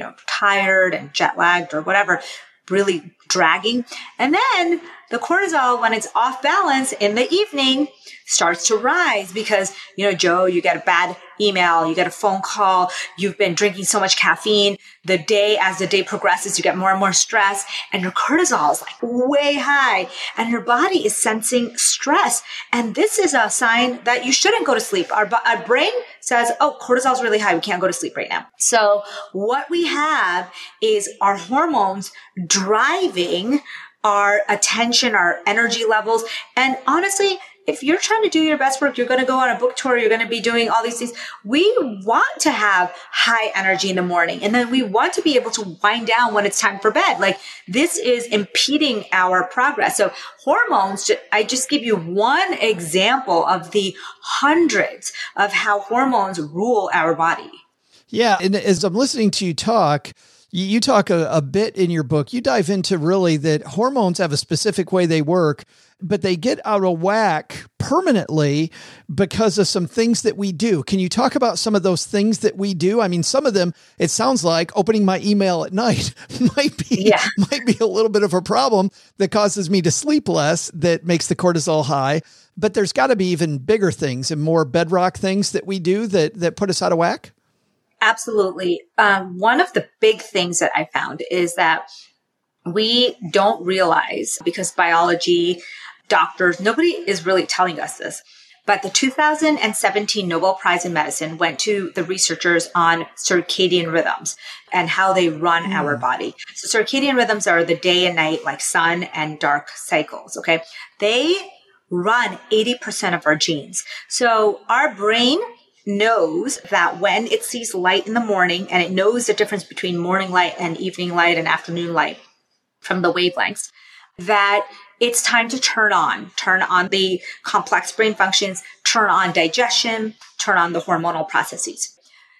tired and jet lagged or whatever, really dragging. And then the cortisol, when it's off balance in the evening, starts to rise because, Joe, you get a bad email, you get a phone call, you've been drinking so much caffeine. As the day progresses, you get more and more stress and your cortisol is like way high and your body is sensing stress. And this is a sign that you shouldn't go to sleep. Our brain says, oh, cortisol is really high. We can't go to sleep right now. So what we have is our hormones driving our attention, our energy levels. And honestly, if you're trying to do your best work, you're going to go on a book tour, you're going to be doing all these things. We want to have high energy in the morning. And then we want to be able to wind down when it's time for bed. Like this is impeding our progress. So hormones, I just give you one example of the hundreds of how hormones rule our body. Yeah. And as I'm listening to you talk, you talk a bit in your book, you dive into really that hormones have a specific way they work, but they get out of whack permanently because of some things that we do. Can you talk about some of those things that we do? I mean, some of them, it sounds like opening my email at night might be a little bit of a problem that causes me to sleep less, that makes the cortisol high. But there's got to be even bigger things and more bedrock things that we do that put us out of whack. Absolutely. One of the big things that I found is that we don't realize, because biology, doctors, nobody is really telling us this, but the 2017 Nobel Prize in Medicine went to the researchers on circadian rhythms and how they run our body. So circadian rhythms are the day and night, like sun and dark cycles, okay? They run 80% of our genes. So our brain knows that when it sees light in the morning, and it knows the difference between morning light and evening light and afternoon light from the wavelengths, that it's time to turn on the complex brain functions, turn on digestion, turn on the hormonal processes.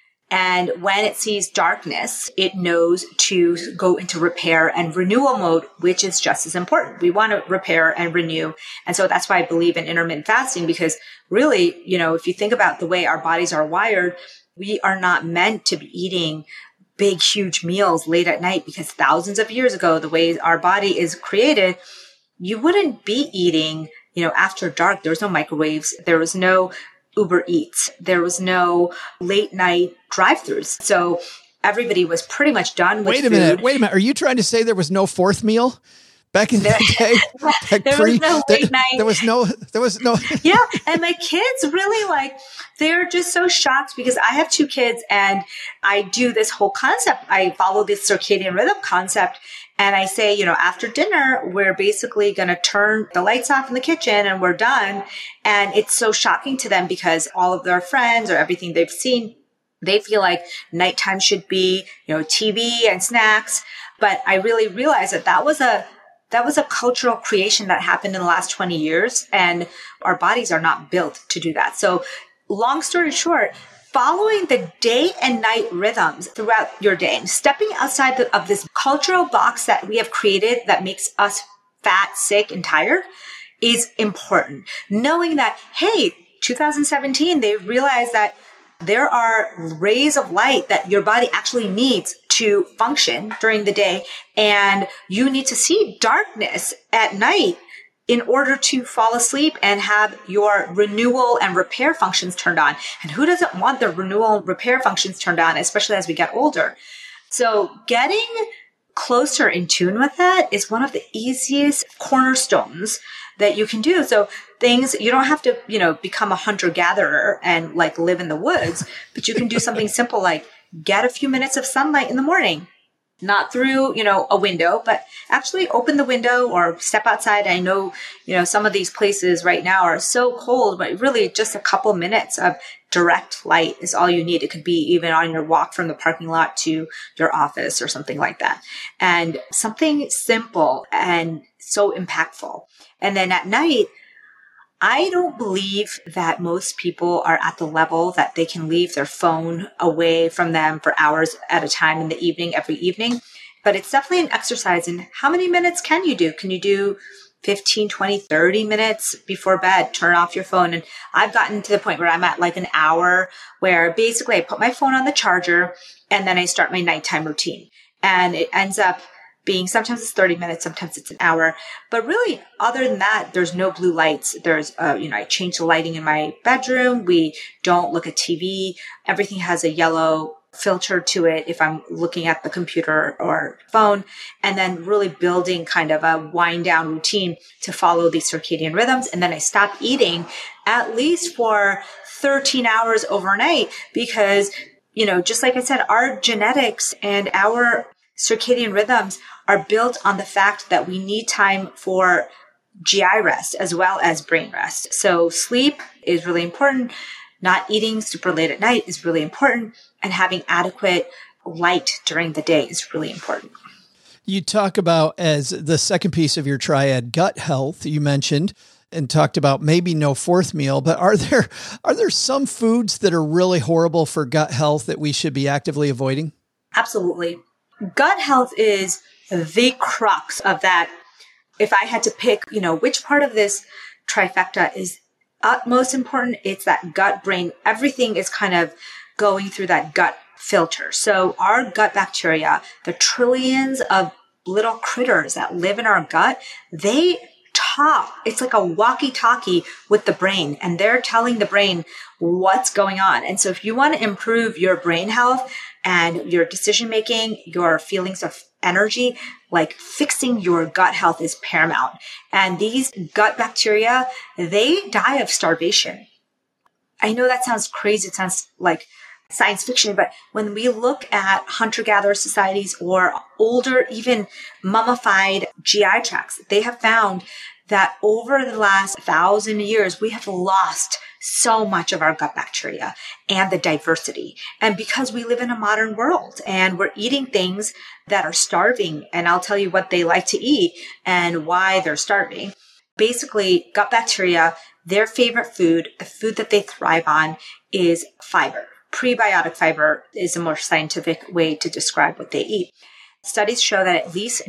And when it sees darkness, it knows to go into repair and renewal mode, which is just as important. We want to repair and renew. And so that's why I believe in intermittent fasting, because really, if you think about the way our bodies are wired, we are not meant to be eating big, huge meals late at night, because thousands of years ago, the way our body is created, you wouldn't be eating, after dark. There was no microwaves. There was no Uber Eats. There was no late night drive-thrus. So everybody was pretty much done with Wait a minute. Are you trying to say there was no fourth meal back in the day? There was no late night. There was no. Yeah. And my kids really they're just so shocked, because I have 2 kids and I do this whole concept. I follow this circadian rhythm concept. And I say, after dinner, we're basically going to turn the lights off in the kitchen and we're done. And it's so shocking to them, because all of their friends or everything they've seen, they feel like nighttime should be, TV and snacks. But I really realized that was a cultural creation that happened in the last 20 years. And our bodies are not built to do that. So long story short, following the day and night rhythms throughout your day and stepping outside of this cultural box that we have created that makes us fat, sick, and tired is important. Knowing that, hey, 2017, they realized that there are rays of light that your body actually needs to function during the day, and you need to see darkness at night in order to fall asleep and have your renewal and repair functions turned on. And who doesn't want the renewal and repair functions turned on, especially as we get older? So getting closer in tune with that is one of the easiest cornerstones that you can do. So things, you don't have to, become a hunter-gatherer and live in the woods, but you can do something simple like get a few minutes of sunlight in the morning. Not through, a window, but actually open the window or step outside. I know, some of these places right now are so cold, but really just a couple minutes of direct light is all you need. It could be even on your walk from the parking lot to your office or something like that. And something simple and so impactful. And then at night, I don't believe that most people are at the level that they can leave their phone away from them for hours at a time in the evening, every evening. But it's definitely an exercise in how many minutes can you do? Can you do 15, 20, 30 minutes before bed, turn off your phone. And I've gotten to the point where I'm at like an hour where basically I put my phone on the charger and then I start my nighttime routine. And it ends up being, sometimes it's 30 minutes, sometimes it's an hour. But really, other than that, there's no blue lights. There's, I change the lighting in my bedroom. We don't look at TV. Everything has a yellow filter to it if I'm looking at the computer or phone, and then really building kind of a wind down routine to follow these circadian rhythms. And then I stop eating at least for 13 hours overnight because, just like I said, our genetics and our circadian rhythms are built on the fact that we need time for GI rest as well as brain rest. So sleep is really important. Not eating super late at night is really important, and having adequate light during the day is really important. You talk about, as the second piece of your triad, gut health, you mentioned, and talked about maybe no fourth meal, but are there some foods that are really horrible for gut health that we should be actively avoiding? Absolutely. Gut health is the crux of that. If I had to pick, which part of this trifecta is utmost important, it's that gut brain. Everything is kind of going through that gut filter. So our gut bacteria, the trillions of little critters that live in our gut, they talk. It's like a walkie-talkie with the brain, and they're telling the brain what's going on. And so if you want to improve your brain health and your decision-making, your feelings of energy, like fixing your gut health is paramount. And these gut bacteria, they die of starvation. I know that sounds crazy. It sounds like science fiction, but when we look at hunter-gatherer societies or older, even mummified GI tracts, they have found that over the last 1,000 years, we have lost so much of our gut bacteria and the diversity. And because we live in a modern world and we're eating things that are starving, and I'll tell you what they like to eat and why they're starving. Basically, gut bacteria, their favorite food, the food that they thrive on, is fiber. Prebiotic fiber is a more scientific way to describe what they eat. Studies show that at least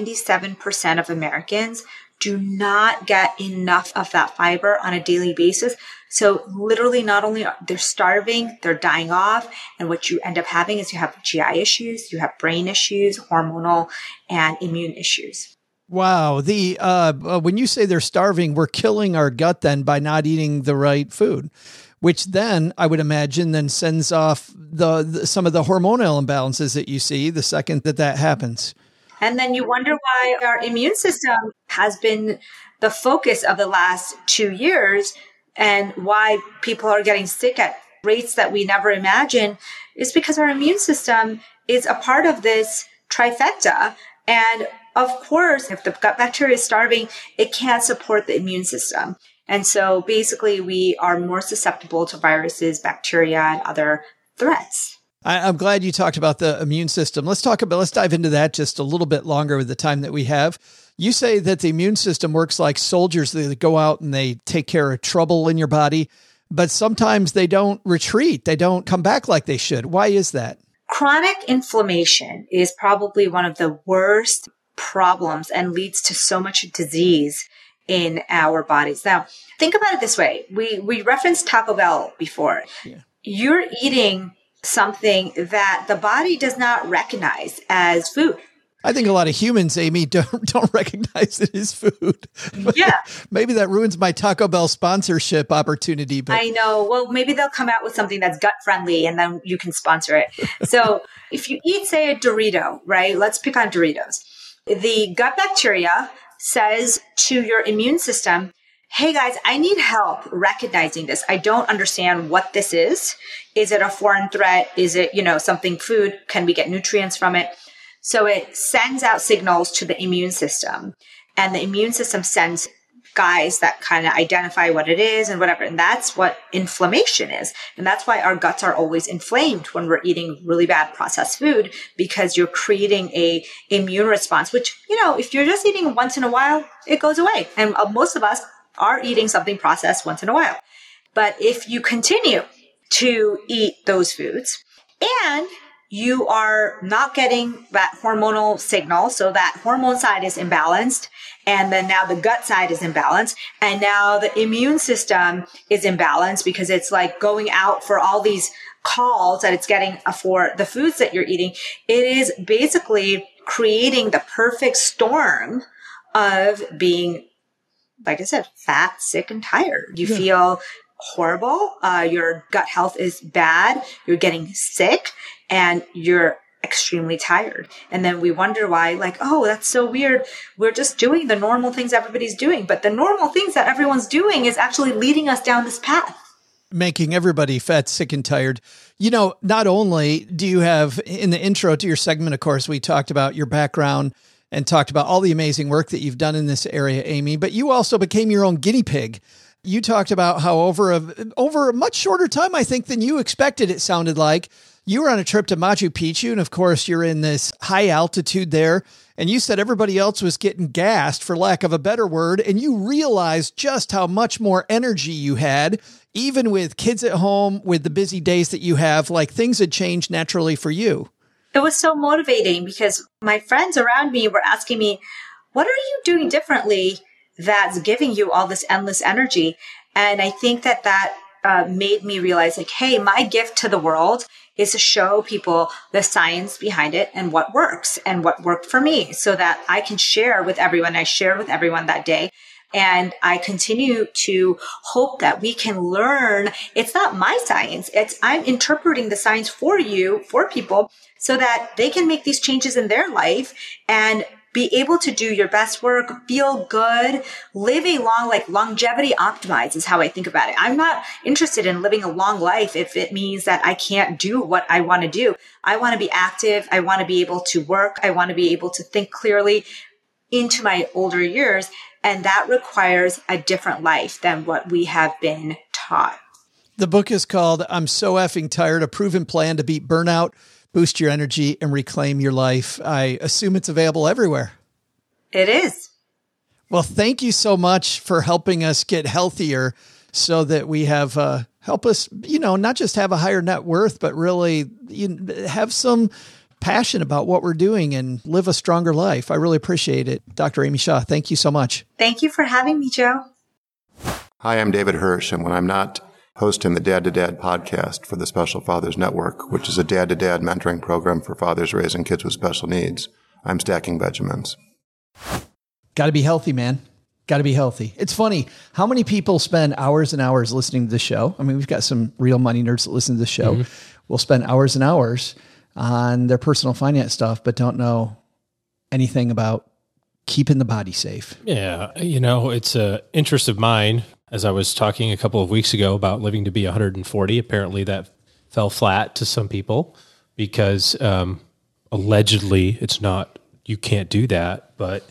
97% of Americans do not get enough of that fiber on a daily basis. So literally not only are they starving, they're dying off. And what you end up having is you have GI issues, you have brain issues, hormonal and immune issues. Wow. When you say they're starving, we're killing our gut then by not eating the right food, which then I would imagine then sends off some of the hormonal imbalances that you see the second that happens. And then you wonder why our immune system has been the focus of the last 2 years and why people are getting sick at rates that we never imagined is because our immune system is a part of this trifecta. And of course, if the gut bacteria is starving, it can't support the immune system. And so basically we are more susceptible to viruses, bacteria, and other threats. I'm glad you talked about the immune system. Let's dive into that just a little bit longer with the time that we have. You say that the immune system works like soldiers. They go out and they take care of trouble in your body, but sometimes they don't retreat. They don't come back like they should. Why is that? Chronic inflammation is probably one of the worst problems and leads to so much disease in our bodies. Now, think about it this way. We referenced Taco Bell before. Yeah. You're eating something that the body does not recognize as food. I think a lot of humans, Amy, don't recognize it as food. Yeah. Maybe that ruins my Taco Bell sponsorship opportunity. But I know. Well, maybe they'll come out with something that's gut friendly and then you can sponsor it. So if you eat, say, a Dorito, right? Let's pick on Doritos. The gut bacteria says to your immune system, hey guys, I need help recognizing this. I don't understand what this is. Is it a foreign threat? Is it, something food? Can we get nutrients from it? So it sends out signals to the immune system, and the immune system sends guys that kind of identify what it is and whatever. And that's what inflammation is. And that's why our guts are always inflamed when we're eating really bad processed food, because you're creating a immune response, which, if you're just eating once in a while, it goes away. And most of us are eating something processed once in a while. But if you continue to eat those foods and you are not getting that hormonal signal. So that hormone side is imbalanced. And then now the gut side is imbalanced. And now the immune system is imbalanced because it's like going out for all these calls that it's getting for the foods that you're eating. It is basically creating the perfect storm of being, like I said, fat, sick, and tired. You feel horrible. Your gut health is bad. You're getting sick and you're extremely tired. And then we wonder why, like, oh, that's so weird. We're just doing the normal things everybody's doing. But the normal things that everyone's doing is actually leading us down this path. Making everybody fat, sick, and tired. You know, not only do you have in the intro to your segment, of course, we talked about your background and talked about all the amazing work that you've done in this area, Amy, but you also became your own guinea pig. You talked about how over a much shorter time, I think, than you expected, it sounded like, you were on a trip to Machu Picchu. And of course, you're in this high altitude there. And you said everybody else was getting gassed, for lack of a better word. And you realized just how much more energy you had, even with kids at home, with the busy days that you have, like things had changed naturally for you. It was so motivating because my friends around me were asking me, what are you doing differently that's giving you all this endless energy? And I think that made me realize, like, hey, my gift to the world is to show people the science behind it and what works and what worked for me so that I can share with everyone. I shared with everyone that day. And I continue to hope that we can learn. It's not my science. I'm interpreting the science for people so that they can make these changes in their life and be able to do your best work, feel good, live a longevity optimized is how I think about it. I'm not interested in living a long life if it means that I can't do what I want to do. I want to be active. I want to be able to work. I want to be able to think clearly into my older years. And that requires a different life than what we have been taught. The book is called I'm So Effing Tired, A Proven Plan to Beat Burnout, Boost Your Energy, and Reclaim Your Life. I assume it's available everywhere. It is. Well, thank you so much for helping us get healthier so that we have, help us, not just have a higher net worth, but really have some passion about what we're doing and live a stronger life. I really appreciate it. Dr. Amy Shah, thank you so much. Thank you for having me, Joe. Hi, I'm David Hirsch, and when I'm not hosting the Dad to Dad podcast for the Special Fathers Network, which is a dad-to-dad mentoring program for fathers raising kids with special needs, I'm stacking Benjamins. Got to be healthy, man. Got to be healthy. It's funny how many people spend hours and hours listening to the show. I mean, we've got some real money nerds that listen to the show. Mm-hmm. We'll spend hours and hours on their personal finance stuff, but don't know anything about keeping the body safe. Yeah. It's an interest of mine. As I was talking a couple of weeks ago about living to be 140, apparently that fell flat to some people because allegedly it's not, you can't do that, but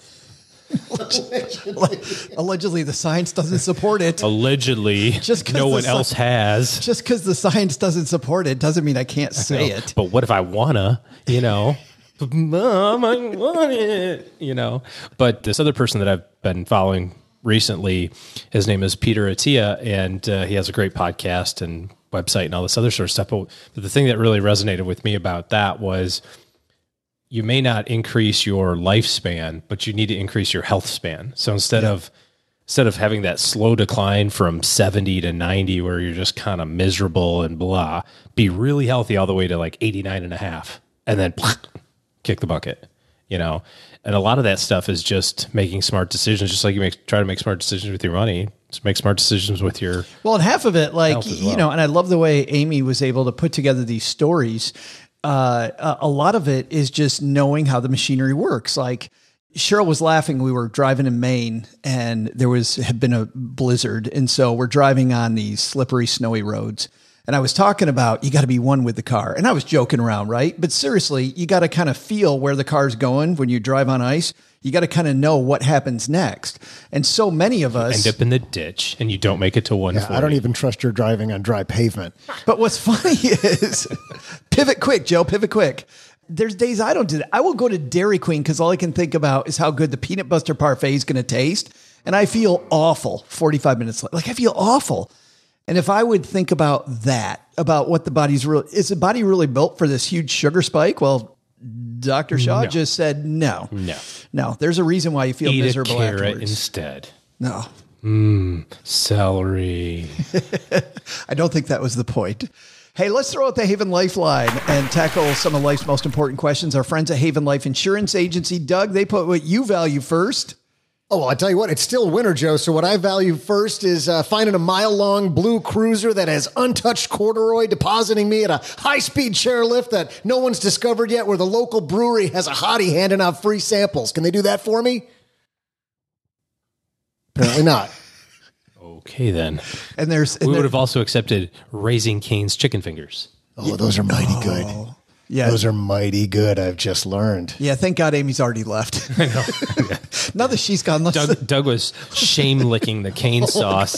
allegedly the science doesn't support it. Allegedly, no one else has. Just because the science doesn't support it doesn't mean I can't say it. But what if I wanna, Mom, I want it, But this other person that I've been following recently, his name is Peter Attia, and he has a great podcast and website and all this other sort of stuff. But the thing that really resonated with me about that was you may not increase your lifespan, but you need to increase your health span. So instead of having that slow decline from 70 to 90 where you're just kind of miserable and blah, be really healthy all the way to like 89 and a half and then kick the bucket, And a lot of that stuff is just making smart decisions, just like you try to make smart decisions with your money. Just make smart decisions with your and half of it, and I love the way Amy was able to put together these stories. A lot of it is just knowing how the machinery works. Like Cheryl was laughing. We were driving in Maine and had been a blizzard. And so we're driving on these slippery, snowy roads. And I was talking about, you got to be one with the car. And I was joking around, right? But seriously, you got to kind of feel where the car's going when you drive on ice. You got to kind of know what happens next. And so many of us end up in the ditch and you don't make it to 140. I don't even trust your driving on dry pavement. But what's funny is pivot quick, Joe, pivot quick. There's days I don't do that. I will go to Dairy Queen because all I can think about is how good the peanut butter parfait is going to taste. And I feel awful 45 minutes later. Like I feel awful. And if I would think about that, about what the body's really, is the body really built for this huge sugar spike? Well, Dr. Shaw just said no. No, there's a reason why you feel miserable a carrot afterwards. Instead. No. Celery. I don't think that was the point. Hey, let's throw out the Haven Lifeline and tackle some of life's most important questions. Our friends at Haven Life Insurance Agency, Doug, they put what you value first. Oh, well, I tell you what, it's still winter, Joe. So what I value first is finding a mile-long blue cruiser that has untouched corduroy, depositing me at a high-speed chairlift that no one's discovered yet, where the local brewery has a hottie handing out free samples. Can they do that for me? Apparently not. Okay, then. And we would have also accepted Raising Cane's chicken fingers. Oh, those are mighty good. Yeah, those are mighty good. I've just learned. Yeah, thank God Amy's already left. I know. Now that she's gone, Doug was shame licking the cane sauce,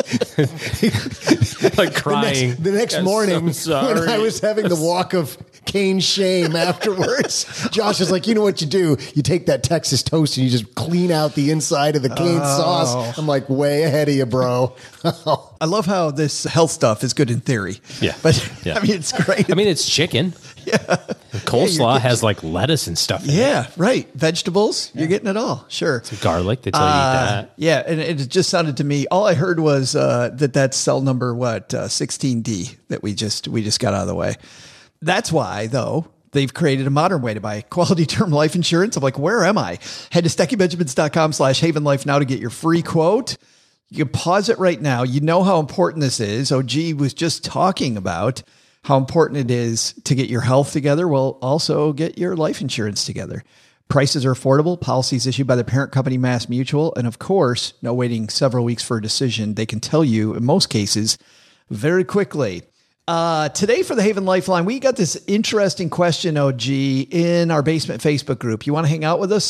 like crying. The next morning, when I was having the walk of cane shame afterwards, Josh is like, "You know what you do? You take that Texas toast and you just clean out the inside of the cane sauce." I'm like, way ahead of you, bro. I love how this health stuff is good in theory. Yeah, but I mean, it's great. I mean, it's chicken. Yeah. Coleslaw has like lettuce and stuff. Yeah, right. Vegetables. You're getting it all. Sure. Some garlic. They tell you eat that. Yeah. And it just sounded to me, all I heard was that's cell number 16D that we just got out of the way. That's why, though, they've created a modern way to buy quality term life insurance. I'm like, where am I? Head to StackyBenjamins.com/HavenLife now to get your free quote. You can pause it right now. You know how important this is. OG was just talking about how important it is to get your health together. Well, also get your life insurance together. Prices are affordable. Policies issued by the parent company, Mass Mutual. And of course, no waiting several weeks for a decision. They can tell you, in most cases, very quickly. Today for the Haven Lifeline, we got this interesting question, OG, in our basement Facebook group. You want to hang out with us?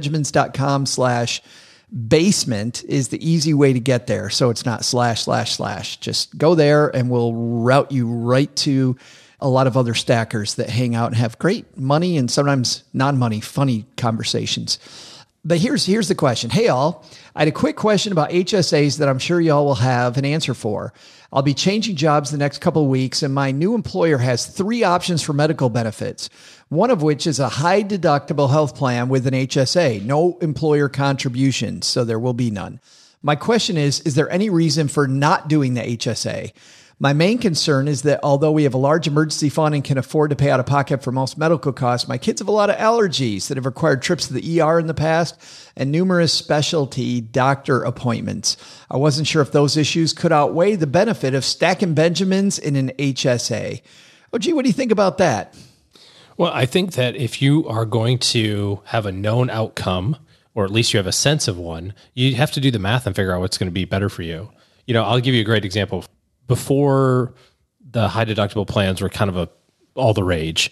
StackingBenjamins.com/basement is the easy way to get there. So it's not ///. Just go there and we'll route you right to a lot of other stackers that hang out and have great money and sometimes non-money, funny conversations. But here's the question. Hey, all, I had a quick question about HSAs that I'm sure y'all will have an answer for. I'll be changing jobs the next couple of weeks, and my new employer has 3 options for medical benefits, one of which is a high deductible health plan with an HSA, no employer contributions, so there will be none. My question is there any reason for not doing the HSA? My main concern is that although we have a large emergency fund and can afford to pay out of pocket for most medical costs, my kids have a lot of allergies that have required trips to the ER in the past and numerous specialty doctor appointments. I wasn't sure if those issues could outweigh the benefit of stacking Benjamins in an HSA. Oh, gee, what do you think about that? Well, I think that if you are going to have a known outcome, or at least you have a sense of one, you have to do the math and figure out what's going to be better for you. You know, I'll give you a great example. Before the high deductible plans were kind of all the rage,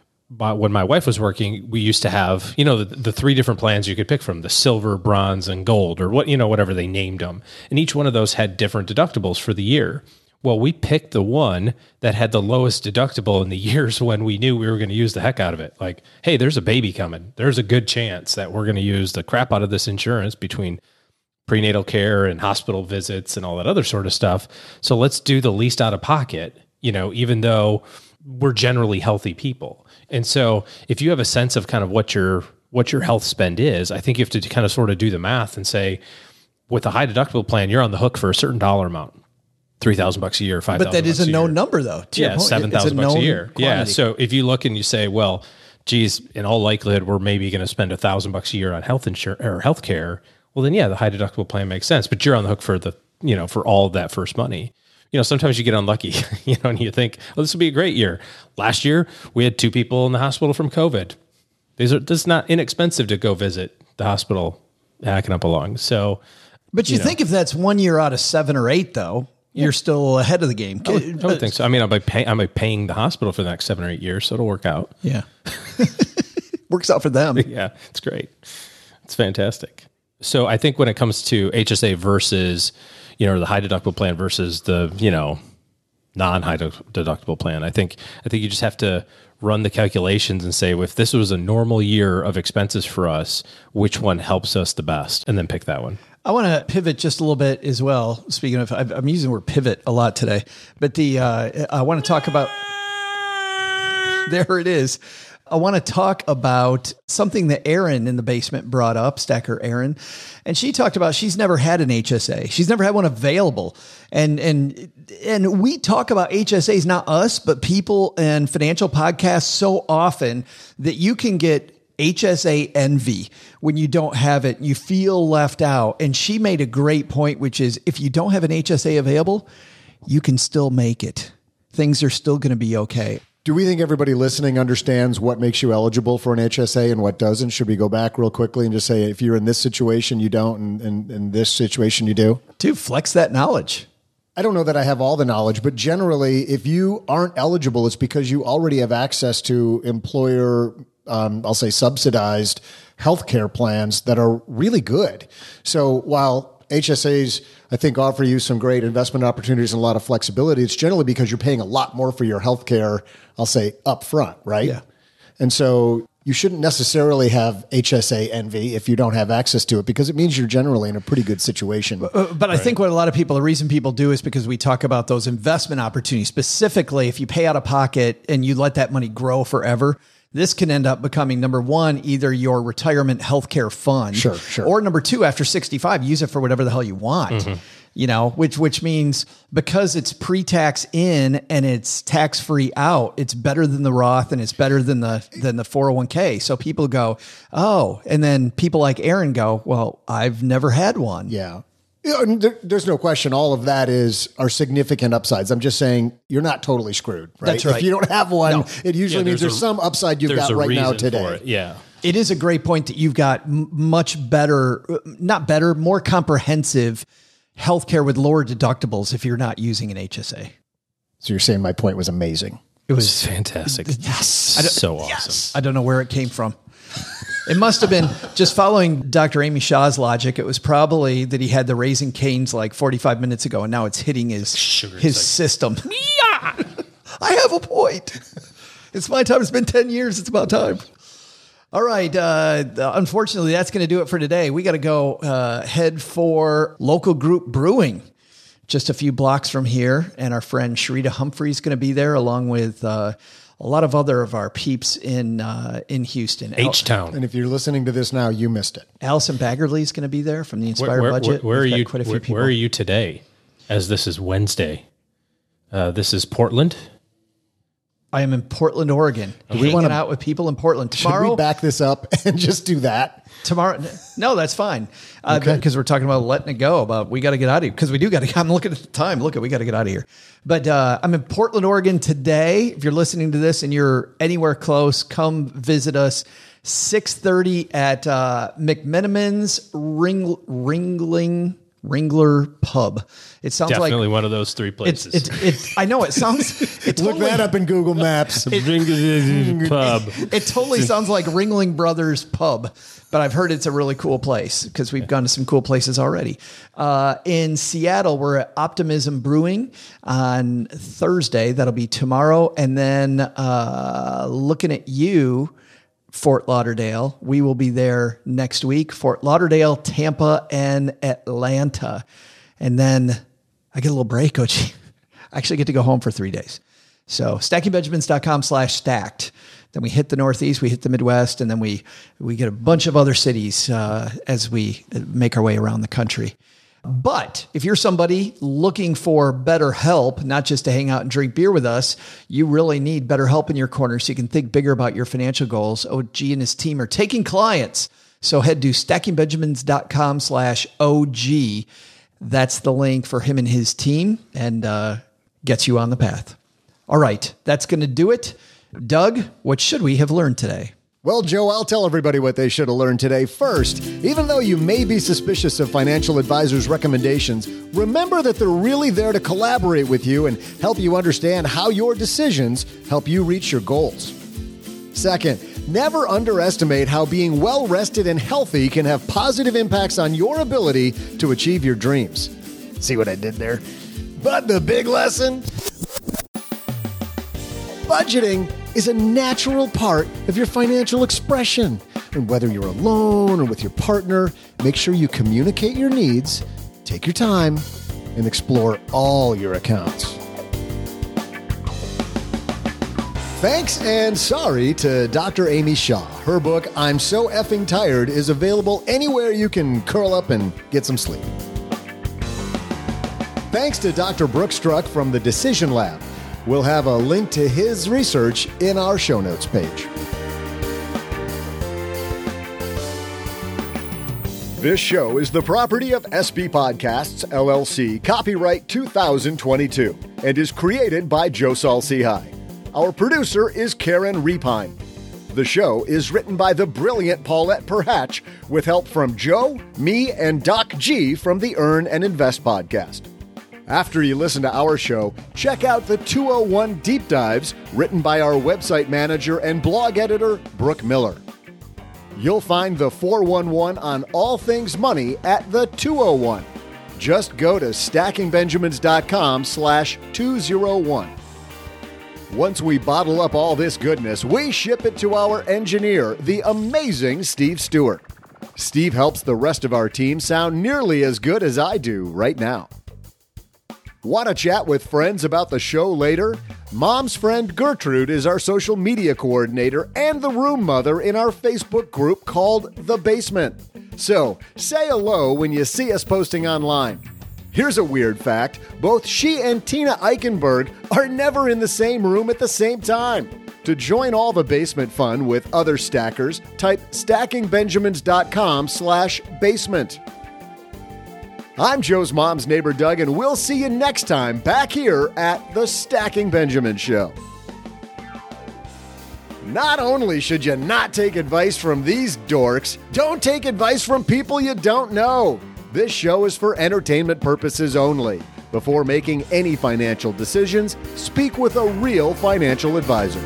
but when my wife was working, we used to have, the 3 different plans you could pick from, the silver, bronze, and gold, or whatever they named them. And each one of those had different deductibles for the year. Well, we picked the one that had the lowest deductible in the years when we knew we were going to use the heck out of it. Like, hey, there's a baby coming. There's a good chance that we're going to use the crap out of this insurance between prenatal care and hospital visits and all that other sort of stuff. So let's do the least out of pocket, even though we're generally healthy people. And so if you have a sense of kind of what your health spend is, I think you have to kind of sort of do the math and say, with a high deductible plan, you're on the hook for a certain dollar amount. $3,000 a year, $5,000 But that is a known number, though. Yeah, $7,000 a year. Quantity. Yeah. So if you look and you say, well, geez, in all likelihood, we're maybe going to spend $1,000 a year on health insurance or health care. Well, then, yeah, the high deductible plan makes sense, but you're on the hook for for all of that first money. Sometimes you get unlucky, and you think, oh, this will be a great year. Last year, we had 2 people in the hospital from COVID. This is not inexpensive to go visit the hospital hacking up along. So, but you think if that's 1 year out of 7 or 8, though, you're still ahead of the game. I would think so. I mean, I'll be paying the hospital for the next 7 or 8 years, so it'll work out. Yeah. Works out for them. Yeah, it's great. It's fantastic. So I think when it comes to HSA versus, the high deductible plan versus the, non-high deductible plan, I think you just have to run the calculations and say, if this was a normal year of expenses for us, which one helps us the best? And then pick that one. I want to pivot just a little bit as well. Speaking of, I'm using the word pivot a lot today, but I want to talk about, there it is. I want to talk about something that Erin in the basement brought up, Stacker Erin. And she talked about she's never had an HSA. She's never had one available. And we talk about HSAs, not us, but people and financial podcasts so often that you can get HSA envy when you don't have it. You feel left out. And she made a great point, which is if you don't have an HSA available, you can still make it. Things are still going to be okay. Do we think everybody listening understands what makes you eligible for an HSA and what doesn't? Should we go back real quickly and just say, if you're in this situation, you don't, and in this situation, you do? Dude, flex that knowledge. I don't know that I have all the knowledge, but generally, if you aren't eligible, it's because you already have access to employer, I'll say subsidized healthcare plans that are really good. So while HSAs, I think, offer you some great investment opportunities and a lot of flexibility, it's generally because you're paying a lot more for your healthcare, I'll say, up front, right? Yeah. And so you shouldn't necessarily have HSA envy if you don't have access to it, because it means you're generally in a pretty good situation. But I think what a lot of people, the reason people do is because we talk about those investment opportunities. Specifically, if you pay out of pocket and you let that money grow forever, this can end up becoming, number one, either your retirement healthcare fund, sure. Or number two, after 65, use it for whatever the hell you want. Mm-hmm. You know, which means because it's pre-tax in and it's tax-free out, it's better than the Roth and it's better than the 401k. So people go, oh, and then people like Erin go, well, I've never had one. Yeah. There's no question. All of that are significant upsides. I'm just saying you're not totally screwed, right? That's right. If you don't have one, it usually means there's some upside you've got right now today. Yeah. It is a great point that you've got much better, not better, more comprehensive healthcare with lower deductibles if you're not using an HSA. So you're saying my point was amazing. It was fantastic. Yes. So awesome. Yes. I don't know where it came from. It must have been just following Dr. Amy Shaw's logic. It was probably that he had the Raising Cane's like 45 minutes ago, and now it's hitting his system. Yeah! I have a point. It's my time. It's been 10 years. It's about time. All right. Unfortunately, that's going to do it for today. We got to go head for Local Group Brewing, just a few blocks from here. And our friend Sharita Humphrey is going to be there, along with a lot of other of our peeps in Houston. H-Town. And if you're listening to this now, you missed it. Allison Baggerly is going to be there from the Inspire Budget. Where are you? Where are you today? As this is Wednesday. This is Portland. I am in Portland, Oregon. Okay. We want out with people in Portland tomorrow. Should we back this up and just do that tomorrow? No, that's fine. Because we're talking about letting it go. About we got to get out of here because we do got to. I'm looking at the time. Look, we got to get out of here. But I'm in Portland, Oregon today. If you're listening to this and you're anywhere close, come visit us. 6:30 at McMenamin's Ringler Pub. It sounds definitely one of those three places. I know it sounds. Look that up in Google Maps. Pub. It totally sounds like Ringling Brothers Pub, but I've heard it's a really cool place because we've gone to some cool places already. In Seattle, we're at Optimism Brewing on Thursday. That'll be tomorrow, and then looking at you, Fort Lauderdale. We will be there next week. Fort Lauderdale, Tampa, and Atlanta. And then I get a little break, Ochi. I actually get to go home for 3 days. So stackingbenjamins.com/stacked. Then we hit the Northeast, we hit the Midwest, and then we get a bunch of other cities as we make our way around the country. But if you're somebody looking for better help, not just to hang out and drink beer with us, you really need better help in your corner so you can think bigger about your financial goals. OG and his team are taking clients. So head to stackingbenjamins.com/OG. That's the link for him and his team and gets you on the path. All right, that's going to do it. Doug, what should we have learned today? Well, Joe, I'll tell everybody what they should have learned today. First, even though you may be suspicious of financial advisors' recommendations, remember that they're really there to collaborate with you and help you understand how your decisions help you reach your goals. Second, never underestimate how being well-rested and healthy can have positive impacts on your ability to achieve your dreams. See what I did there? But the big lesson? Budgeting is a natural part of your financial expression. And whether you're alone or with your partner, make sure you communicate your needs, take your time, and explore all your accounts. Thanks and sorry to Dr. Amy Shah. Her book, I'm So Effing Tired, is available anywhere you can curl up and get some sleep. Thanks to Dr. Brooks Struck from the Decision Lab. We'll have a link to his research in our show notes page. This show is the property of SB Podcasts, LLC, copyright 2022, and is created by Joe Saul-Sehy. Our producer is Karen Repine. The show is written by the brilliant Paulette Perhatch with help from Joe, me, and Doc G from the Earn and Invest podcast. After you listen to our show, check out the 201 Deep Dives written by our website manager and blog editor, Brooke Miller. You'll find the 411 on all things money at the 201. Just go to stackingbenjamins.com/201. Once we bottle up all this goodness, we ship it to our engineer, the amazing Steve Stewart. Steve helps the rest of our team sound nearly as good as I do right now. Want to chat with friends about the show later? Mom's friend Gertrude is our social media coordinator and the room mother in our Facebook group called The Basement. So, say hello when you see us posting online. Here's a weird fact. Both she and Tina Eichenberg are never in the same room at the same time. To join all the basement fun with other stackers, type stackingbenjamins.com/basement. I'm Joe's mom's neighbor, Doug, and we'll see you next time back here at the Stacking Benjamin Show. Not only should you not take advice from these dorks, don't take advice from people you don't know. This show is for entertainment purposes only. Before making any financial decisions, speak with a real financial advisor.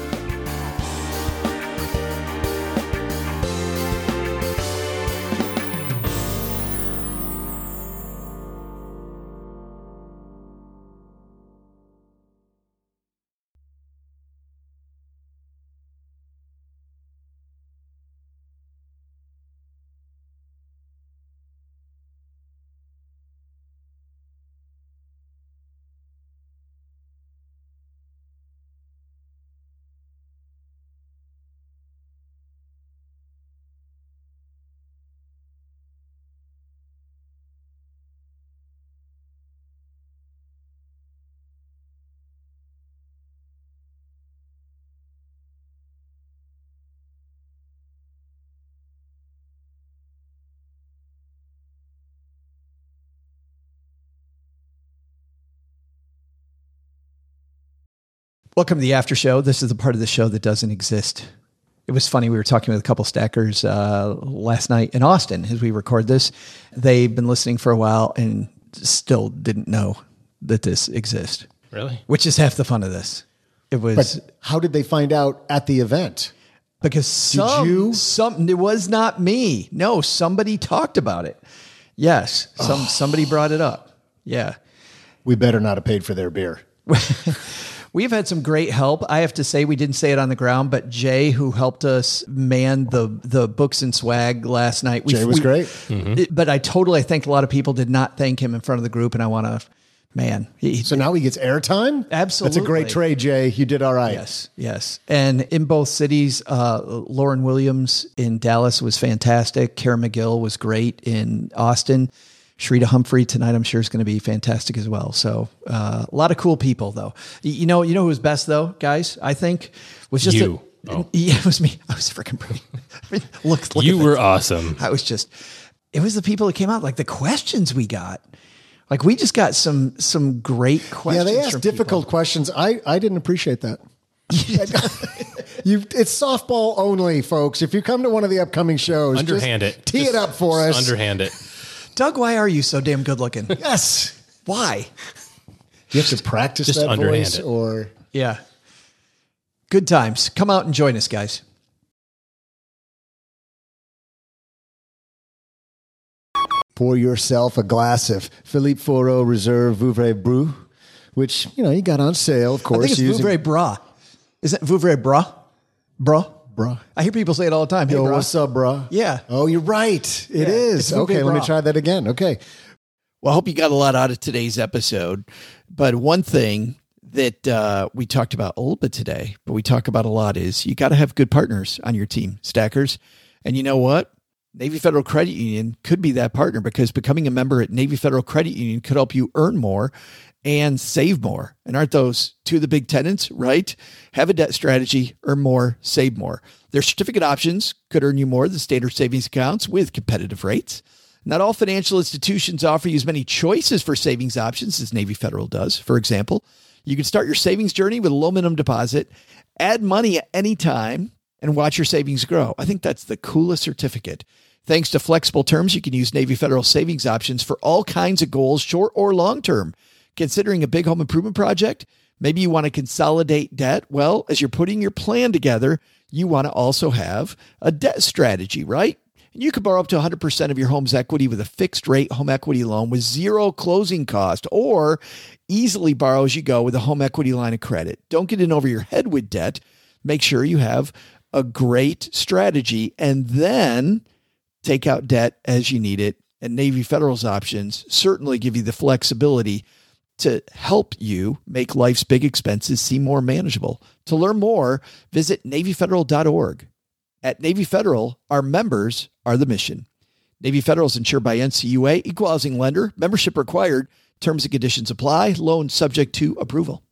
Welcome to the after show. This is the part of the show that doesn't exist. It was funny. We were talking with a couple stackers last night in Austin as we record this. They've been listening for a while and still didn't know that this exists. Really? Which is half the fun of this. It was. But how did they find out at the event? Because it was not me. No, somebody talked about it. Yes, somebody brought it up. Yeah. We better not have paid for their beer. We've had some great help. I have to say, we didn't say it on the ground, but Jay, who helped us man the books and swag last night. Jay was great. But I think a lot of people did not thank him in front of the group, and I want to, so now he gets airtime? Absolutely. That's a great trade, Jay. You did all right. Yes. And in both cities, Lauren Williams in Dallas was fantastic. Karen McGill was great in Austin. Shrita Humphrey tonight, I'm sure, is going to be fantastic as well. So a lot of cool people, though. You know who was best, though, guys? I think was just you. Yeah, it was me. I was freaking brilliant. I mean, look you were awesome. It was the people that came out, like the questions we got. Like we just got some great questions. Yeah, they asked difficult questions. I didn't appreciate that. It's softball only, folks. If you come to one of the upcoming shows, underhand it. Tee it up for us. Underhand it. Doug, why are you so damn good looking? Yes. Why? Do you have to practice just that underhand voice? It. Or yeah. Good times. Come out and join us, guys. Pour yourself a glass of Philippe Fourreau Reserve Vouvray Brut, which, you got on sale, of course. I think it's Vouvray Bras. Is it Vouvray Bras? Bras? bruh? I hear people say it all the time. Hey, yo, bro. What's up, bruh? Yeah. Oh, you're right. It is. Okay, let me try that again. Okay. Well, I hope you got a lot out of today's episode. But one thing that we talked about a little bit today, but we talk about a lot, is you got to have good partners on your team, stackers. And you know what? Navy Federal Credit Union could be that partner, because becoming a member at Navy Federal Credit Union could help you earn more and save more. And aren't those two of the big tenets, right? Have a debt strategy, earn more, save more. Their certificate options could earn you more than standard savings accounts with competitive rates. Not all financial institutions offer you as many choices for savings options as Navy Federal does. For example, you can start your savings journey with a low minimum deposit, add money at any time, and watch your savings grow. I think that's the coolest certificate. Thanks to flexible terms, you can use Navy Federal savings options for all kinds of goals, short or long term. Considering a big home improvement project, maybe you want to consolidate debt. Well, as you're putting your plan together, you want to also have a debt strategy, right? And you can borrow up to 100% of your home's equity with a fixed rate home equity loan with zero closing cost, or easily borrow as you go with a home equity line of credit. Don't get in over your head with debt. Make sure you have a great strategy, and then take out debt as you need it. And Navy Federal's options certainly give you the flexibility to help you make life's big expenses seem more manageable. To learn more, visit NavyFederal.org. At Navy Federal, our members are the mission. Navy Federal is insured by NCUA, equal housing lender, membership required, terms and conditions apply, loan subject to approval.